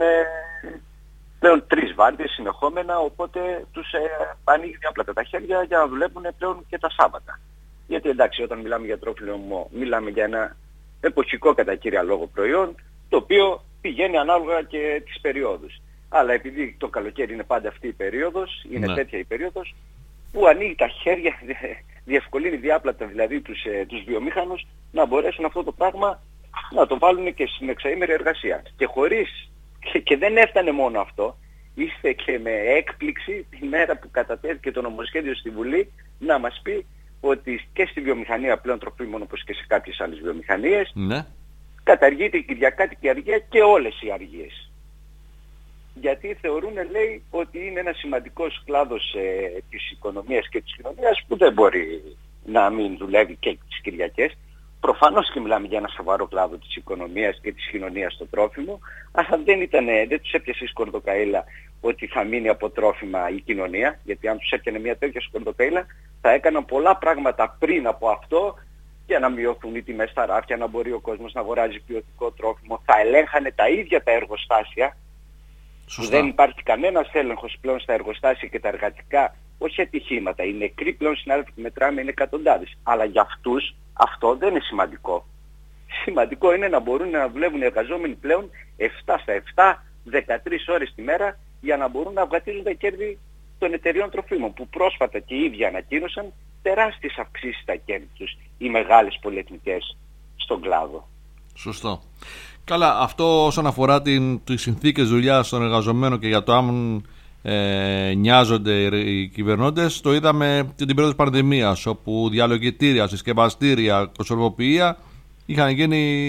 πλέον τρεις βάρδιες συνεχόμενα, οπότε τους ε, ανοίγει διάπλατα τα χέρια για να δουλεύουν πλέον και τα Σάββατα. Γιατί εντάξει, όταν μιλάμε για τρόφιμο, μιλάμε για ένα εποχικό κατά κύρια λόγο προϊόν, το οποίο πηγαίνει ανάλογα και τις περιόδους. Αλλά επειδή το καλοκαίρι είναι πάντα αυτή η περίοδος, είναι ναι. τέτοια η περίοδος, που ανοίγει τα χέρια, διευκολύνει διάπλατα δηλαδή τους, ε, τους βιομήχανους να μπορέσουν αυτό το πράγμα να το βάλουν και στην εξαήμερη εργασία. Και χωρίς, και, και δεν έφτανε μόνο αυτό, ήρθε και με έκπληξη τη μέρα που κατατέθηκε το νομοσχέδιο στη Βουλή να μας πει ότι και στη βιομηχανία πλέον τροφίμων, όπως και σε κάποιες άλλες βιομηχανίες, ναι, καταργείται η κυριακάτικη αργία και όλες οι αργίες. Γιατί θεωρούν, λέει, ότι είναι ένας σημαντικός κλάδος ε, της οικονομίας και της κοινωνίας που δεν μπορεί να μην δουλεύει και τις Κυριακές. Προφανώς και μιλάμε για ένα σοβαρό κλάδο της οικονομίας και της κοινωνίας στο τρόφιμο, αλλά δεν, ήταν, δεν τους έπιασε η σκορδοκαΐλα ότι θα μείνει από τρόφιμα η κοινωνία, γιατί αν τους έπιανε μια τέτοια σκορδοκαΐλα θα έκαναν πολλά πράγματα πριν από αυτό για να μειωθούν οι τιμές στα ράφια, να μπορεί ο κόσμος να αγοράζει ποιοτικό τρόφιμο, θα ελέγχανε τα ίδια τα εργοστάσια. Που δεν υπάρχει κανένας έλεγχος πλέον στα εργοστάσια και τα εργατικά, όχι ατυχήματα. Οι νεκροί πλέον συνάδελφοι που μετράμε είναι εκατοντάδες. Αλλά για αυτούς αυτό δεν είναι σημαντικό. Σημαντικό είναι να μπορούν να δουλεύουν οι εργαζόμενοι πλέον επτά στα επτά, δεκατρείς ώρες τη μέρα, για να μπορούν να βγατίζουν τα κέρδη των εταιριών τροφίμων, που πρόσφατα και οι ίδιοι ανακοίνωσαν τεράστιες αυξήσεις στα κέρδη τους οι μεγάλες πολυεθνικές στον κλάδο. Σωστό. Καλά, αυτό όσον αφορά την, τις συνθήκες δουλειάς των εργαζομένων και για το αν ε, νοιάζονται οι κυβερνώντες, το είδαμε την περίοδο της πανδημίας, όπου διαλογητήρια, συσκευαστήρια, κοσμοποιεία είχαν γίνει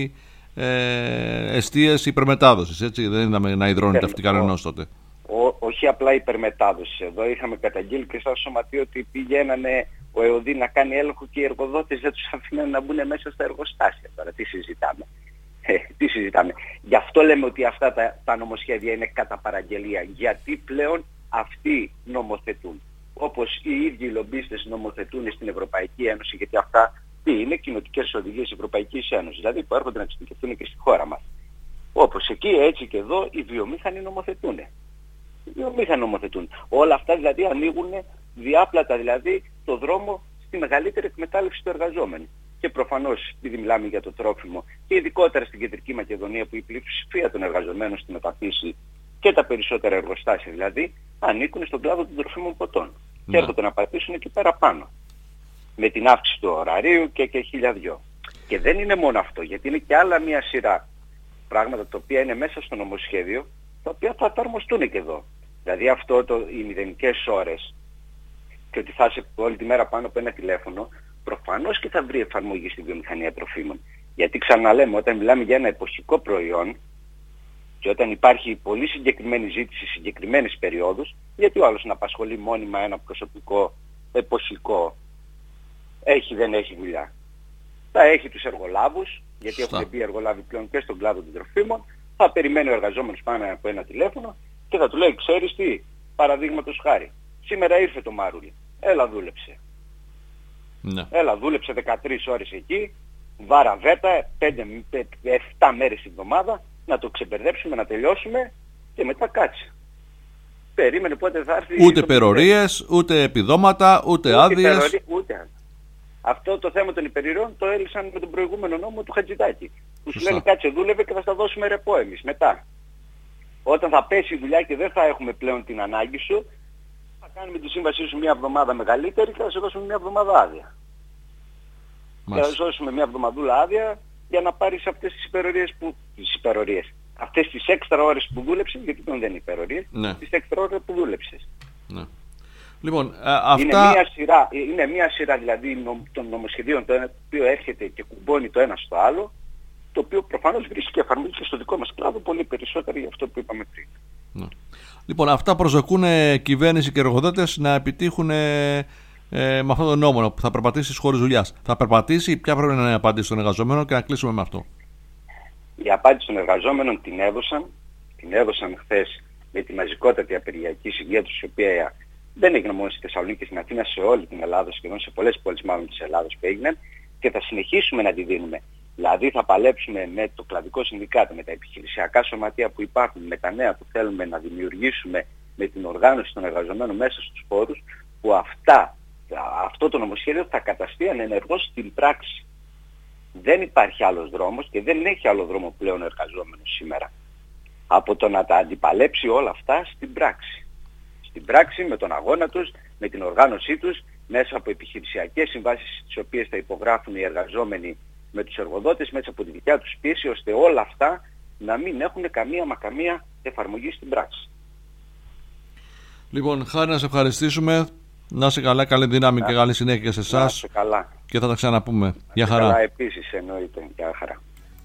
ε, εστίες υπερμετάδοσης, έτσι, δεν είδαμε να υδρώνεται αυτή κανενός τότε. Ό, όχι απλά υπερμετάδοση. Εδώ είχαμε καταγγείλει και στο σωματείο ότι πήγαινανε ο ΕΟΔΗ να κάνει έλεγχο και οι εργοδότες δεν τους αφήναν να μπουν μέσα στα εργοστάσια. Τώρα τι συζητάμε. Ε, τι συζητάμε. Γι' αυτό λέμε ότι αυτά τα, τα νομοσχέδια είναι κατά παραγγελία. Γιατί πλέον αυτοί νομοθετούν. Όπως οι ίδιοι λομπίστες νομοθετούν στην Ευρωπαϊκή Ένωση, γιατί αυτά τι είναι κοινοτικές οδηγίες Ευρωπαϊκής Ένωσης, δηλαδή που έρχονται να εξειδικευτούν και στη χώρα μας. Όπως εκεί, έτσι και εδώ οι βιομήχανοι νομοθετούν. Οι βιομήχανοι νομοθετούν. Όλα αυτά δηλαδή ανοίγουν διάπλατα δηλαδή το δρόμο στη μεγαλύτερη εκμετάλλευση του εργαζόμενου. Και προφανώς, επειδή μιλάμε για το τρόφιμο και ειδικότερα στην Κεντρική Μακεδονία, που η πλειοψηφία των εργαζομένων στην μεταπίση και τα περισσότερα εργοστάσια δηλαδή ανήκουν στον κλάδο των τροφίμων ποτών. Ναι. Και έρχονται να πατήσουν εκεί πέρα πάνω. Με την αύξηση του ωραρίου και, και χιλιαδιό. Και δεν είναι μόνο αυτό, γιατί είναι και άλλα μία σειρά πράγματα τα οποία είναι μέσα στο νομοσχέδιο, τα οποία θα εφαρμοστούν και εδώ. Δηλαδή αυτό το, οι μηδενικές ώρες και ότι θα είσαι όλη τη μέρα πάνω από ένα τηλέφωνο, προφανώς και θα βρει εφαρμογή στη βιομηχανία τροφίμων. Γιατί ξαναλέμε, όταν μιλάμε για ένα εποχικό προϊόν και όταν υπάρχει πολύ συγκεκριμένη ζήτηση σε συγκεκριμένες περιόδους, γιατί ο άλλος να απασχολεί μόνιμα ένα προσωπικό εποχικό, έχει δεν έχει δουλειά. Θα έχει τους εργολάβους, γιατί έχουν μπει εργολάβοι πλέον και στον κλάδο των τροφίμων, θα θα περιμένει ο εργαζόμενος πάνω από ένα τηλέφωνο και θα του λέει, ξέρεις τι, παραδείγματος χάρη, σήμερα ήρθε το Μάρουλι, έλα δούλεψε. Ναι. Έλα δούλεψε δεκατρείς ώρες εκεί, βάρα βέτα, πέντε με επτά μέρες την εβδομάδα, να το ξεμπερδέψουμε, να τελειώσουμε και μετά κάτσε. Περίμενε πότε θα έρθει. Ούτε περορίες, ούτε επιδόματα, ούτε, ούτε άδειες. Περορί, ούτε. Αυτό το θέμα των υπερηριών το έλυσαν με τον προηγούμενο νόμο του Χατζηδάκη. Που σου λένε κάτσε δούλευε και θα στα δώσουμε ρεπό εμείς μετά. Όταν θα πέσει η δουλειά και δεν θα έχουμε πλέον την ανάγκη σου, θα κάνουμε τη σύμβασή σου μια εβδομάδα μεγαλύτερη και θα σε δώσουμε μια εβδομάδα άδεια. Και θα σου δώσουμε μια εβδομαδούλα άδεια για να πάρεις αυτές τις υπερορίες που... τις υπερορίες. Αυτές τις έξτρα ώρες που δούλεψες, γιατί δεν είναι υπερορίες, ναι. τις έξτρα ώρες που δούλεψες. Ναι. Λοιπόν, α, αυτά... είναι, μια σειρά, είναι μια σειρά δηλαδή των νομοσχεδίων, το οποίο έρχεται και κουμπώνει το ένα στο άλλο, το οποίο προφανώς βρίσκει εφαρμογή και στο δικό μας κλάδο πολύ περισσότερο για αυτό που είπαμε πριν. Ναι. Λοιπόν, αυτά προσδοκούν κυβέρνηση και εργοδότες να επιτύχουν ε, ε, με αυτόν τον νόμο που θα περπατήσει στις χώρες δουλειάς. Θα περπατήσει, ποια πρέπει να είναι η απάντηση των εργαζομένων και να κλείσουμε με αυτό. Η απάντηση των εργαζόμενων την έδωσαν, την έδωσαν χθες με τη μαζικότατη απεργιακή συγκέντρωση, η οποία δεν έγινε μόνο στη Θεσσαλονίκη και στην Αθήνα, σε όλη την Ελλάδα, σχεδόν σε πολλές πόλεις μάλλον της Ελλάδας που έγιναν, και θα συνεχίσουμε να τη δίνουμε. Δηλαδή θα παλέψουμε με το κλαδικό συνδικάτο, με τα επιχειρησιακά σωματεία που υπάρχουν, με τα νέα που θέλουμε να δημιουργήσουμε, με την οργάνωση των εργαζομένων μέσα στους χώρους, που αυτά, αυτό το νομοσχέδιο θα καταστεί ανενεργό στην πράξη. Δεν υπάρχει άλλος δρόμος και δεν έχει άλλο δρόμο πλέον ο εργαζόμενος σήμερα από το να τα αντιπαλέψει όλα αυτά στην πράξη. Στην πράξη με τον αγώνα τους, με την οργάνωσή τους, μέσα από επιχειρησιακές συμβάσεις τις οποίες θα υπογράφουν οι εργαζόμενοι με τους εργοδότες, μέσα από τη δικιά τους πίεση, ώστε όλα αυτά να μην έχουν καμία μα καμία εφαρμογή στην πράξη. Λοιπόν, Χάρη, να σε ευχαριστήσουμε. Να είσαι καλά, καλή δύναμη να, και καλή συνέχεια σε εσάς. Και θα τα ξαναπούμε. Γεια χαρά. Καλά, επίσης εννοείται. Γεια χαρά.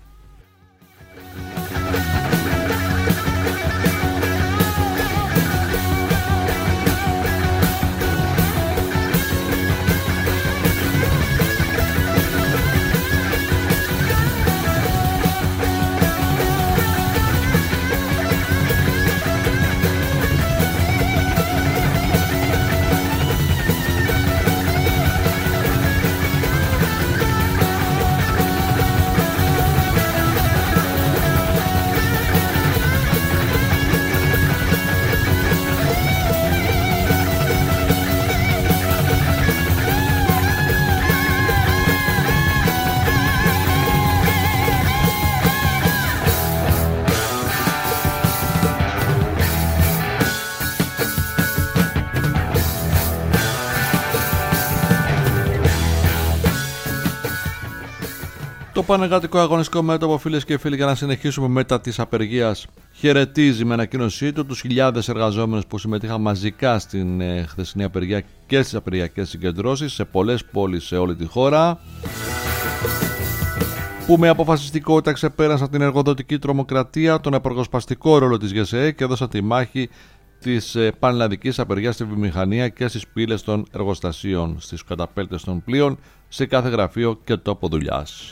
Το Πανεργατικό Αγωνιστικό Μέτωπο, φίλες και φίλοι, για να συνεχίσουμε μετά της απεργίας, χαιρετίζει με ανακοίνωσή του τους χιλιάδες εργαζόμενους που συμμετείχαν μαζικά στην ε, χθεσινή απεργία και στις απεργιακές συγκεντρώσεις σε πολλές πόλεις σε όλη τη χώρα, που με αποφασιστικότητα ξεπέρασαν την εργοδοτική τρομοκρατία, τον απεργοσπαστικό ρόλο της ΓΕΣΕΕ και έδωσαν τη μάχη της ε, πανελλαδικής απεργίας στη βιομηχανία και στις πύλες των εργοστασίων, στις καταπέλτες των πλοίων, σε κάθε γραφείο και τόπο δουλειάς.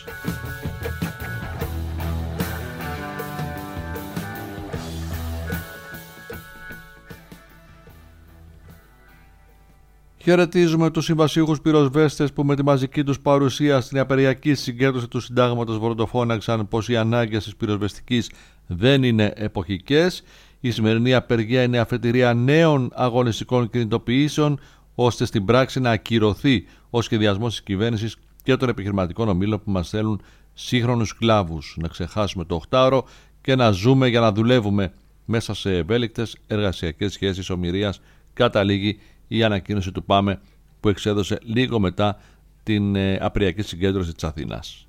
Χαιρετίζουμε τους συμβασίουχους πυροσβέστες που με τη μαζική τους παρουσία στην απεργιακή συγκέντρωση του συντάγματος βροντοφώναξαν πως οι ανάγκες της πυροσβεστικής δεν είναι εποχικές. Η σημερινή απεργία είναι αφετηρία νέων αγωνιστικών κινητοποιήσεων, ώστε στην πράξη να ακυρωθεί ο σχεδιασμός της κυβέρνησης και των επιχειρηματικών ομίλων που μας θέλουν σύγχρονους σκλάβους. Να ξεχάσουμε το οχτάωρο και να ζούμε για να δουλεύουμε μέσα σε ευέλικτες εργασιακές σχέσεις ομηρίας, καταλήγει η ανακοίνωση του ΠΑΜΕ που εξέδωσε λίγο μετά την ε, απεργιακή συγκέντρωση της Αθήνας.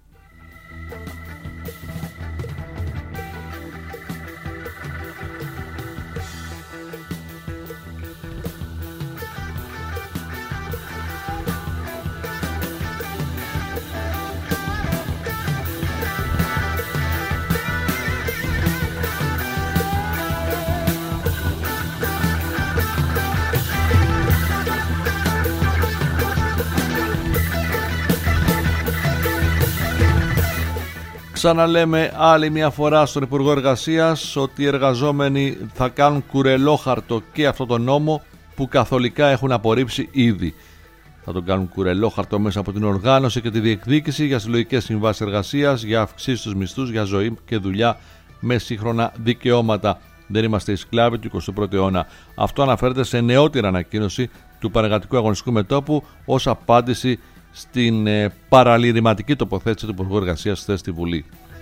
Ξαναλέμε άλλη μια φορά στον Υπουργό Εργασίας ότι οι εργαζόμενοι θα κάνουν κουρελόχαρτο και αυτό το νόμο που καθολικά έχουν απορρίψει ήδη. Θα τον κάνουν κουρελόχαρτο μέσα από την οργάνωση και τη διεκδίκηση για συλλογικές συμβάσεις εργασίας, για αυξήσεις στους μισθούς, για ζωή και δουλειά με σύγχρονα δικαιώματα. Δεν είμαστε οι σκλάβοι του εικοστού πρώτου αιώνα. Αυτό αναφέρεται σε νεότερη ανακοίνωση του Πανεργατικού Αγωνιστικού Μετώπου ως απάντηση στην ε, παραλυρηματική τοποθέτηση του Υπουργού Εργασίας χθες στη Βουλή.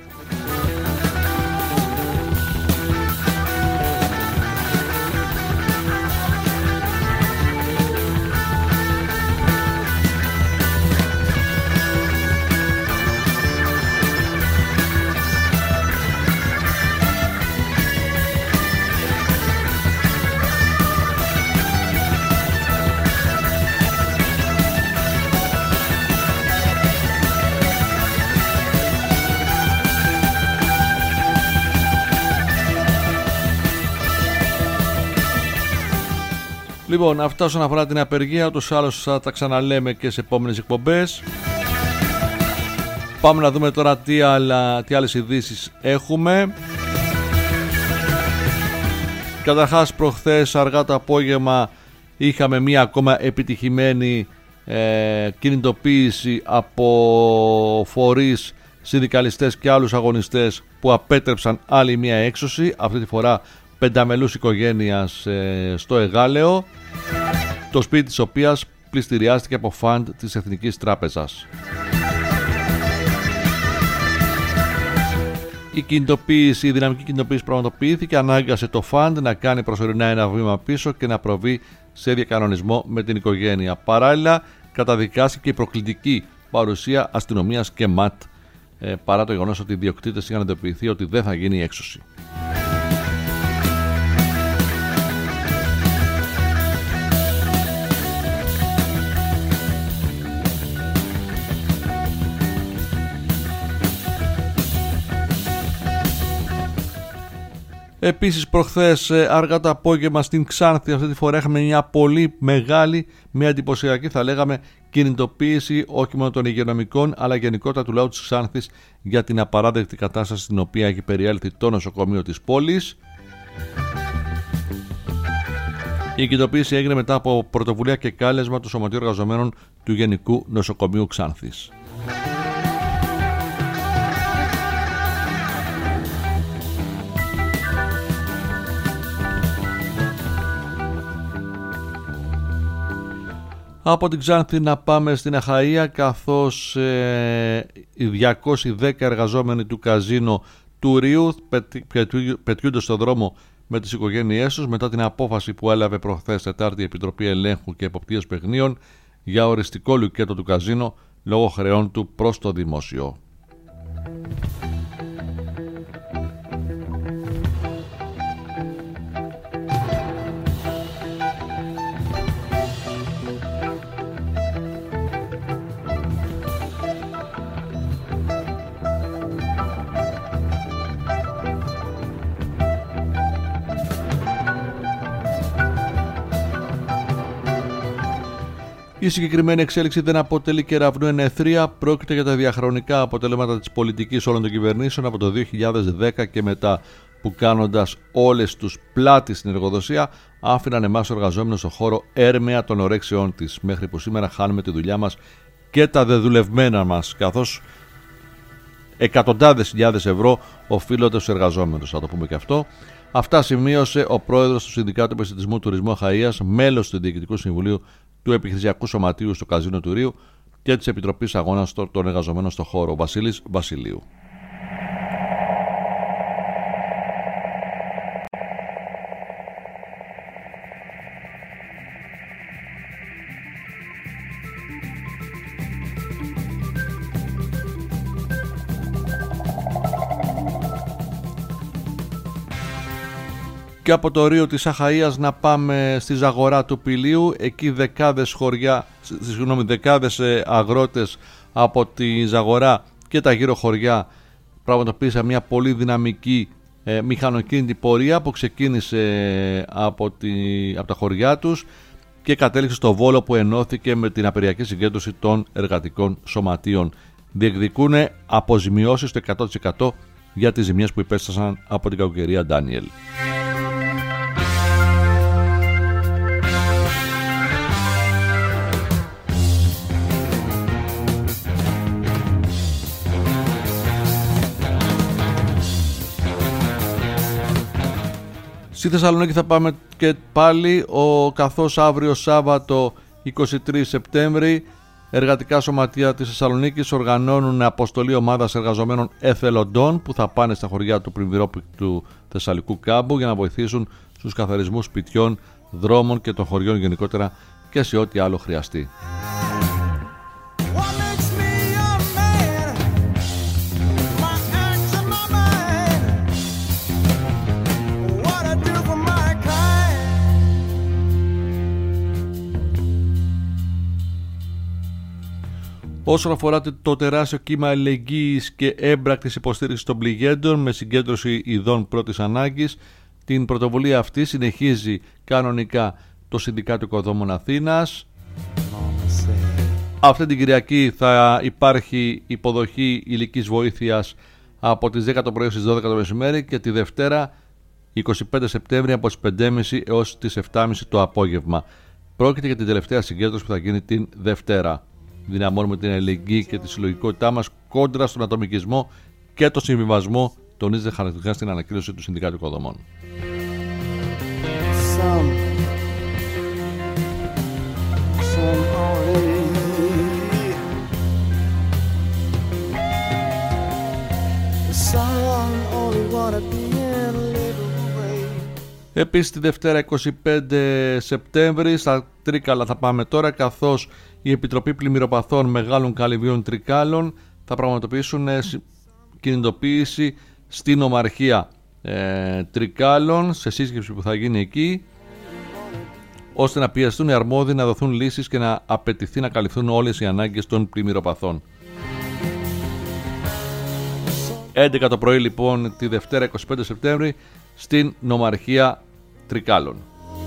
Λοιπόν, αυτά όσον αφορά την απεργία, ούτως άλλως θα τα ξαναλέμε και σε επόμενες εκπομπές. Πάμε να δούμε τώρα τι, άλλα, τι άλλες ειδήσεις έχουμε. Καταρχάς, προχθές αργά το απόγευμα είχαμε μία ακόμα επιτυχημένη ε, κινητοποίηση από φορείς, συνδικαλιστές και άλλους αγωνιστές που απέτρεψαν άλλη μία έξωση, αυτή τη φορά πενταμελούς οικογένειας ε, στο Εγάλεο, το σπίτι της οποίας πληστηριάστηκε από φαντ της Εθνικής Τράπεζας. Η κινητοποίηση, η δυναμική κινητοποίηση πραγματοποιήθηκε, ανάγκασε το φαντ να κάνει προσωρινά ένα βήμα πίσω και να προβεί σε διακανονισμό με την οικογένεια. Παράλληλα, καταδικάστηκε η προκλητική παρουσία αστυνομίας και ΜΑΤ, ε, παρά το γεγονός ότι οι ιδιοκτήτες είχαν εντοπιθεί ότι δεν θα γίνει έξωση. Επίσης, προχθές αργά το απόγευμα στην Ξάνθη, αυτή τη φορά είχαμε μια πολύ μεγάλη, μια εντυπωσιακή θα λέγαμε κινητοποίηση όχι μόνο των υγειονομικών αλλά γενικότερα του λαού της Ξάνθης για την απαράδεκτη κατάσταση στην οποία έχει περιέλθει το νοσοκομείο της πόλης. Η κινητοποίηση έγινε μετά από πρωτοβουλία και κάλεσμα του Σωματείου Εργαζομένων του Γενικού Νοσοκομείου Ξάνθης. Από την Ξάνθη να πάμε στην Αχαΐα, καθώς ε, οι διακόσιοι δέκα εργαζόμενοι του καζίνο του Ρίου πετιούνται στον δρόμο με τις οικογένειές τους μετά την απόφαση που έλαβε προχθές Τετάρτη η Επιτροπή Ελέγχου και Εποπτείας Παιχνίων για οριστικό λουκέτο του καζίνο λόγω χρεών του προς το δημόσιο. Η συγκεκριμένη εξέλιξη δεν αποτελεί κεραυνού εν αιθρία, πρόκειται για τα διαχρονικά αποτελέσματα της πολιτικής όλων των κυβερνήσεων από το δύο χιλιάδες δέκα και μετά, που κάνοντας όλες τους πλάτη στην εργοδοσία άφηναν εμάς τους εργαζόμενους στο χώρο έρμεα των ορέξεών της, μέχρι που σήμερα χάνουμε τη δουλειά μας και τα δεδουλευμένα μας, καθώς εκατοντάδες χιλιάδες ευρώ οφείλονται στους εργαζόμενους, θα το πούμε και αυτό. Αυτά σημείωσε ο πρόεδρος του Συνδικάτου Επαισθητισμού Τουρισμού Αχαΐας, μέλος του Διοικητικού Συμβουλίου του Επιχειρησιακού Σωματείου στο Καζίνο του Ρίου και της Επιτροπής Αγώνας των Εργαζομένων στο χώρο, ο Βασίλης Βασιλείου. Και από το Ρίο της Αχαΐας να πάμε στη Ζαγορά του Πηλίου. Εκεί δεκάδες χωριά, συγγνώμη, δεκάδες αγρότες από τη Ζαγορά και τα γύρω χωριά πραγματοποίησαν μια πολύ δυναμική ε, μηχανοκίνητη πορεία που ξεκίνησε από, τη, από τα χωριά τους και κατέληξε στο Βόλο, που ενώθηκε με την απεργιακή συγκέντρωση των εργατικών σωματείων. διεκδικούν αποζημιώσεις στο εκατό τοις εκατό για τις ζημιές που υπέστασαν από την κακοκαιρία Ντάνιελ. Στη Θεσσαλονίκη θα πάμε και πάλι, ο, καθώς αύριο Σάββατο είκοσι τρεις Σεπτέμβρη εργατικά σωματεία της Θεσσαλονίκης οργανώνουν αποστολή ομάδας εργαζομένων εθελοντών που θα πάνε στα χωριά του Πριμβυρόπικτου Θεσσαλικού Κάμπου για να βοηθήσουν στους καθαρισμούς σπιτιών, δρόμων και των χωριών γενικότερα και σε ό,τι άλλο χρειαστεί. Όσον αφορά το τεράστιο κύμα αλληλεγγύης και έμπρακτης υποστήριξης των πληγέντων με συγκέντρωση ειδών πρώτης ανάγκης, την πρωτοβουλία αυτή συνεχίζει κανονικά το Συνδικάτο Οικοδόμων Αθήνας. Αυτή την Κυριακή θα υπάρχει υποδοχή υλικής βοήθειας από τις δέκα το πρωί στις δώδεκα το μεσημέρι και τη Δευτέρα είκοσι πέντε Σεπτέμβρη από τις πέντε και μισή έως τις επτά και μισή το απόγευμα. Πρόκειται για την τελευταία συγκέντρωση που θα γίνει την Δευτέρα. Δυναμώνουμε την αλληλεγγύη και τη συλλογικότητά μας κόντρα στον ατομικισμό και τον συμβιβασμό, τονίζεται χαρακτηριστικά στην ανακοίνωση του Συνδικάτου Οικοδομών. Some, some Επίσης τη Δευτέρα είκοσι πέντε Σεπτέμβρη στα Τρίκαλα θα πάμε τώρα, καθώς η Επιτροπή Πλημμυροπαθών Μεγάλων Καλυβίων Τρικάλων θα πραγματοποιήσουν κινητοποίηση στην Ομαρχία ε, Τρικάλων σε σύσκεψη που θα γίνει εκεί, ώστε να πιεστούν οι αρμόδιοι να δοθούν λύσεις και να απαιτηθεί να καλυφθούν όλες οι ανάγκες των πλημμυροπαθών. έντεκα το πρωί λοιπόν τη Δευτέρα είκοσι πέντε Σεπτέμβρη στην Νομαρχία Τρικάλων.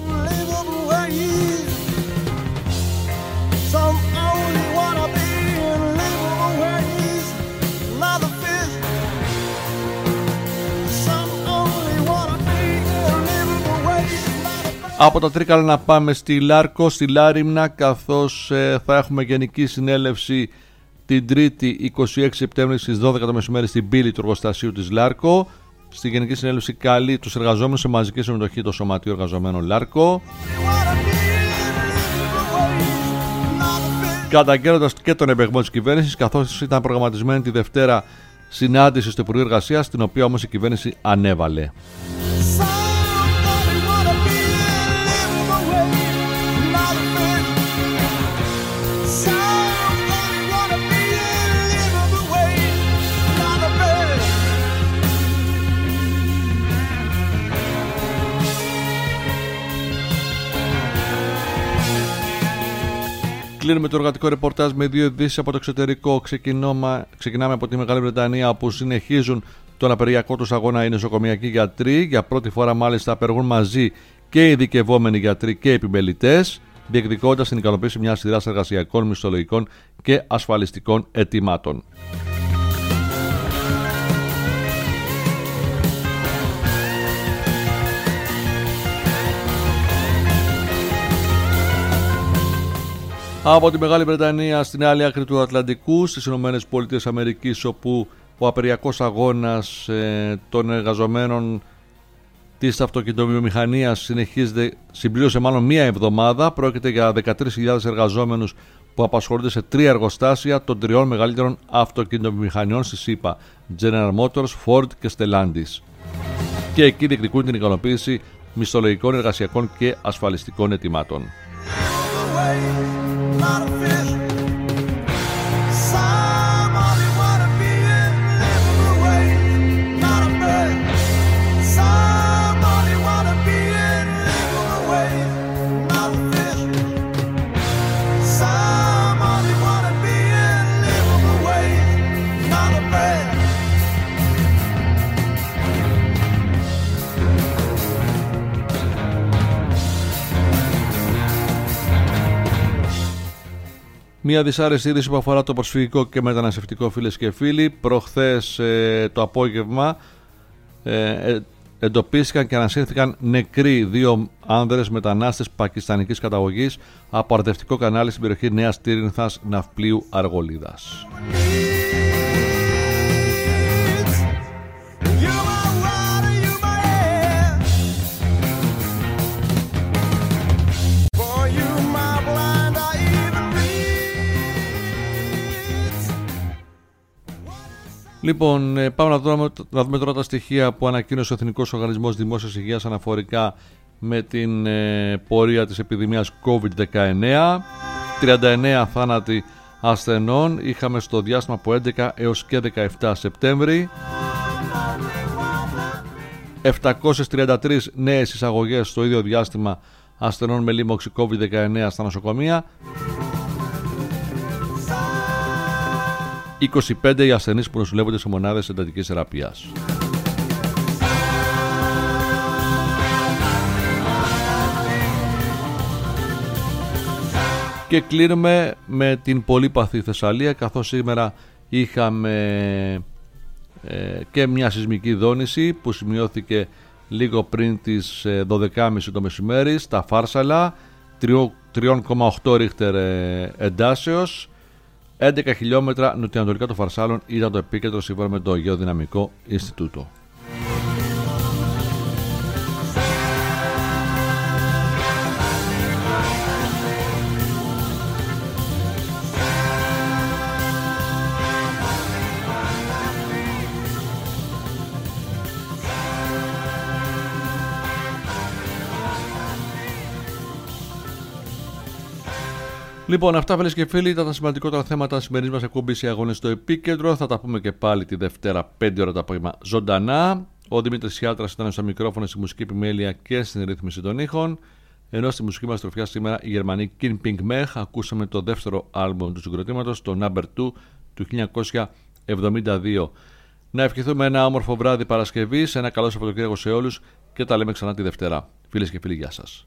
Από τα Τρίκαλα να πάμε στη Λάρκο, στη Λάριμνα, καθώς ε, θα έχουμε γενική συνέλευση την Τρίτη είκοσι έξι Σεπτέμβρη στις δώδεκα το μεσημέρι στην πύλη του εργοστασίου της Λάρκο. Στη γενική συνέλευση καλεί τους εργαζόμενους σε μαζική συμμετοχή το Σωματείο Εργαζομένων Λάρκο, καταγγέλλοντας και τον εμπεγμό της κυβέρνησης, καθώς ήταν προγραμματισμένη τη Δευτέρα συνάντηση στο Υπουργείο Εργασίας, την οποία όμως η κυβέρνηση ανέβαλε. Κλείνουμε το εργατικό ρεπορτάζ με δύο ειδήσεις από το εξωτερικό. Ξεκινάμε από τη Μεγάλη Βρετανία, όπου συνεχίζουν τον απεργιακό τους αγώνα οι νοσοκομιακοί γιατροί. Για πρώτη φορά μάλιστα απεργούν μαζί και ειδικευόμενοι γιατροί και επιμελητές, διεκδικώντας την ικανοποίηση μιας σειράς εργασιακών, μισθολογικών και ασφαλιστικών αιτημάτων. Από τη Μεγάλη Βρετανία στην άλλη άκρη του Ατλαντικού, στις Ηνωμένες Πολιτείες Αμερικής, όπου ο απεργιακός αγώνας ε, των εργαζομένων της αυτοκινητοβιομηχανίας συνεχίζεται, συμπλήρωσε μάλλον μία εβδομάδα. Πρόκειται για δεκατρείς χιλιάδες εργαζόμενους που απασχολούνται σε τρία εργοστάσια των τριών μεγαλύτερων αυτοκινητοβιομηχανιών στη ΣΥΠΑ, General Motors, Ford και Stellantis. Και εκεί διεκδικούν την ικανοποίηση μισθολογικών, εργασιακών και ασφαλιστικών αιτημάτων. Μια δυσάρεστη είδηση που αφορά το προσφυγικό και μεταναστευτικό, φίλες και φίλοι. Προχθές ε, το απόγευμα ε, ε, εντοπίστηκαν και ανασύρθηκαν νεκροί δύο άνδρες μετανάστες πακιστανικής καταγωγής από αρδευτικό κανάλι στην περιοχή Νέας Τύρινθας ναυπλίου Αργολίδας. Λοιπόν, πάμε να δούμε, να δούμε τώρα τα στοιχεία που ανακοίνωσε ο Εθνικός Οργανισμός Δημόσιας Υγείας αναφορικά με την ε, πορεία της επιδημίας κόβιντ δεκαεννέα. τριάντα εννέα θάνατοι ασθενών είχαμε στο διάστημα από έντεκα έως και δεκαεπτά Σεπτέμβρη. επτακόσιες τριάντα τρεις νέες εισαγωγές στο ίδιο διάστημα ασθενών με λίμωξη κόβιντ δεκαεννέα στα νοσοκομεία. είκοσι πέντε οι ασθενείς που νοσηλεύονται σε μονάδες εντατικής θεραπείας. Και κλείνουμε με την πολύπαθη Θεσσαλία, καθώς σήμερα είχαμε ε, και μια σεισμική δόνηση που σημειώθηκε λίγο πριν τις δώδεκα και μισή το μεσημέρι στα Φάρσαλα, τρία κόμμα οκτώ ρίχτερ ε, εντάσεως. έντεκα χιλιόμετρα νοτιοανατολικά των Φαρσάλων ήταν το επίκεντρο σύμφωνα με το Γεωδυναμικό Ινστιτούτο. Λοιπόν, αυτά, φίλες και φίλοι, ήταν τα σημαντικότερα θέματα σημερινής μας εκπομπής, οι αγώνες στο επίκεντρο. Θα τα πούμε και πάλι τη Δευτέρα πέντε ώρα το απόγευμα ζωντανά. Ο Δημήτρης Σιάτρας ήταν στο μικρόφωνο, στη μουσική επιμέλεια και στην ρύθμιση των ήχων. Ενώ στη μουσική μας τροφιά σήμερα η Γερμανοί King Ping Mech. Ακούσαμε το δεύτερο άλμπουμ του συγκροτήματος, το Number two του χίλια εννιακόσια εβδομήντα δύο. Να ευχηθούμε ένα όμορφο βράδυ Παρασκευής, ένα καλό Σαββατοκύριακο σε όλους και τα λέμε ξανά τη Δευτέρα. Φίλες και φίλοι, γεια σας.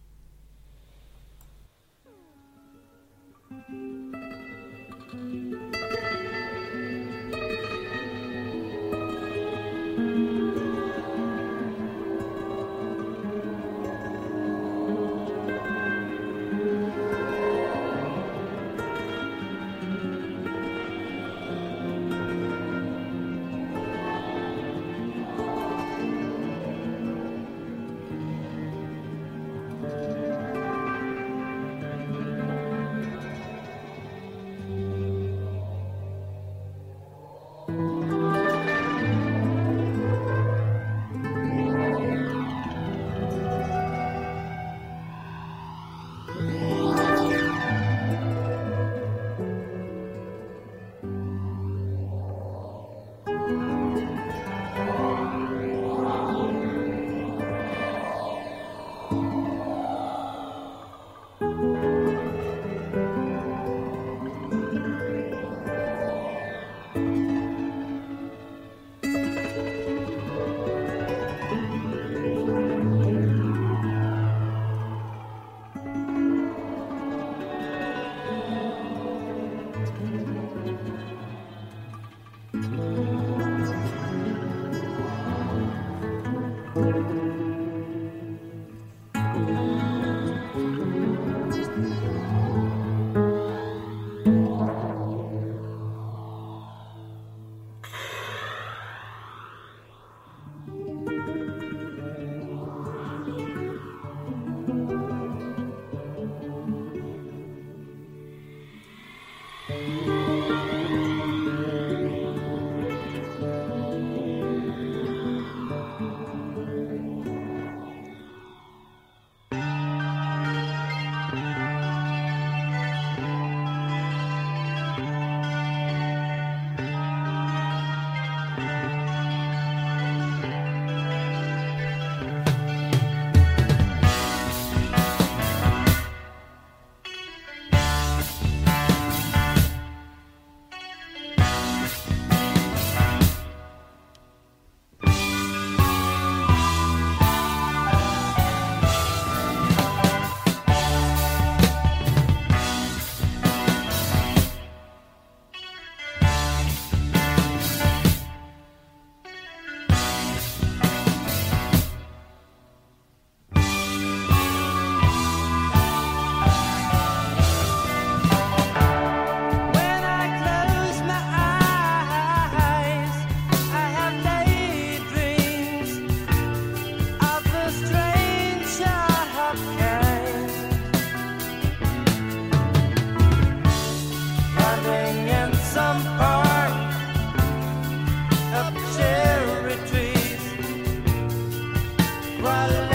While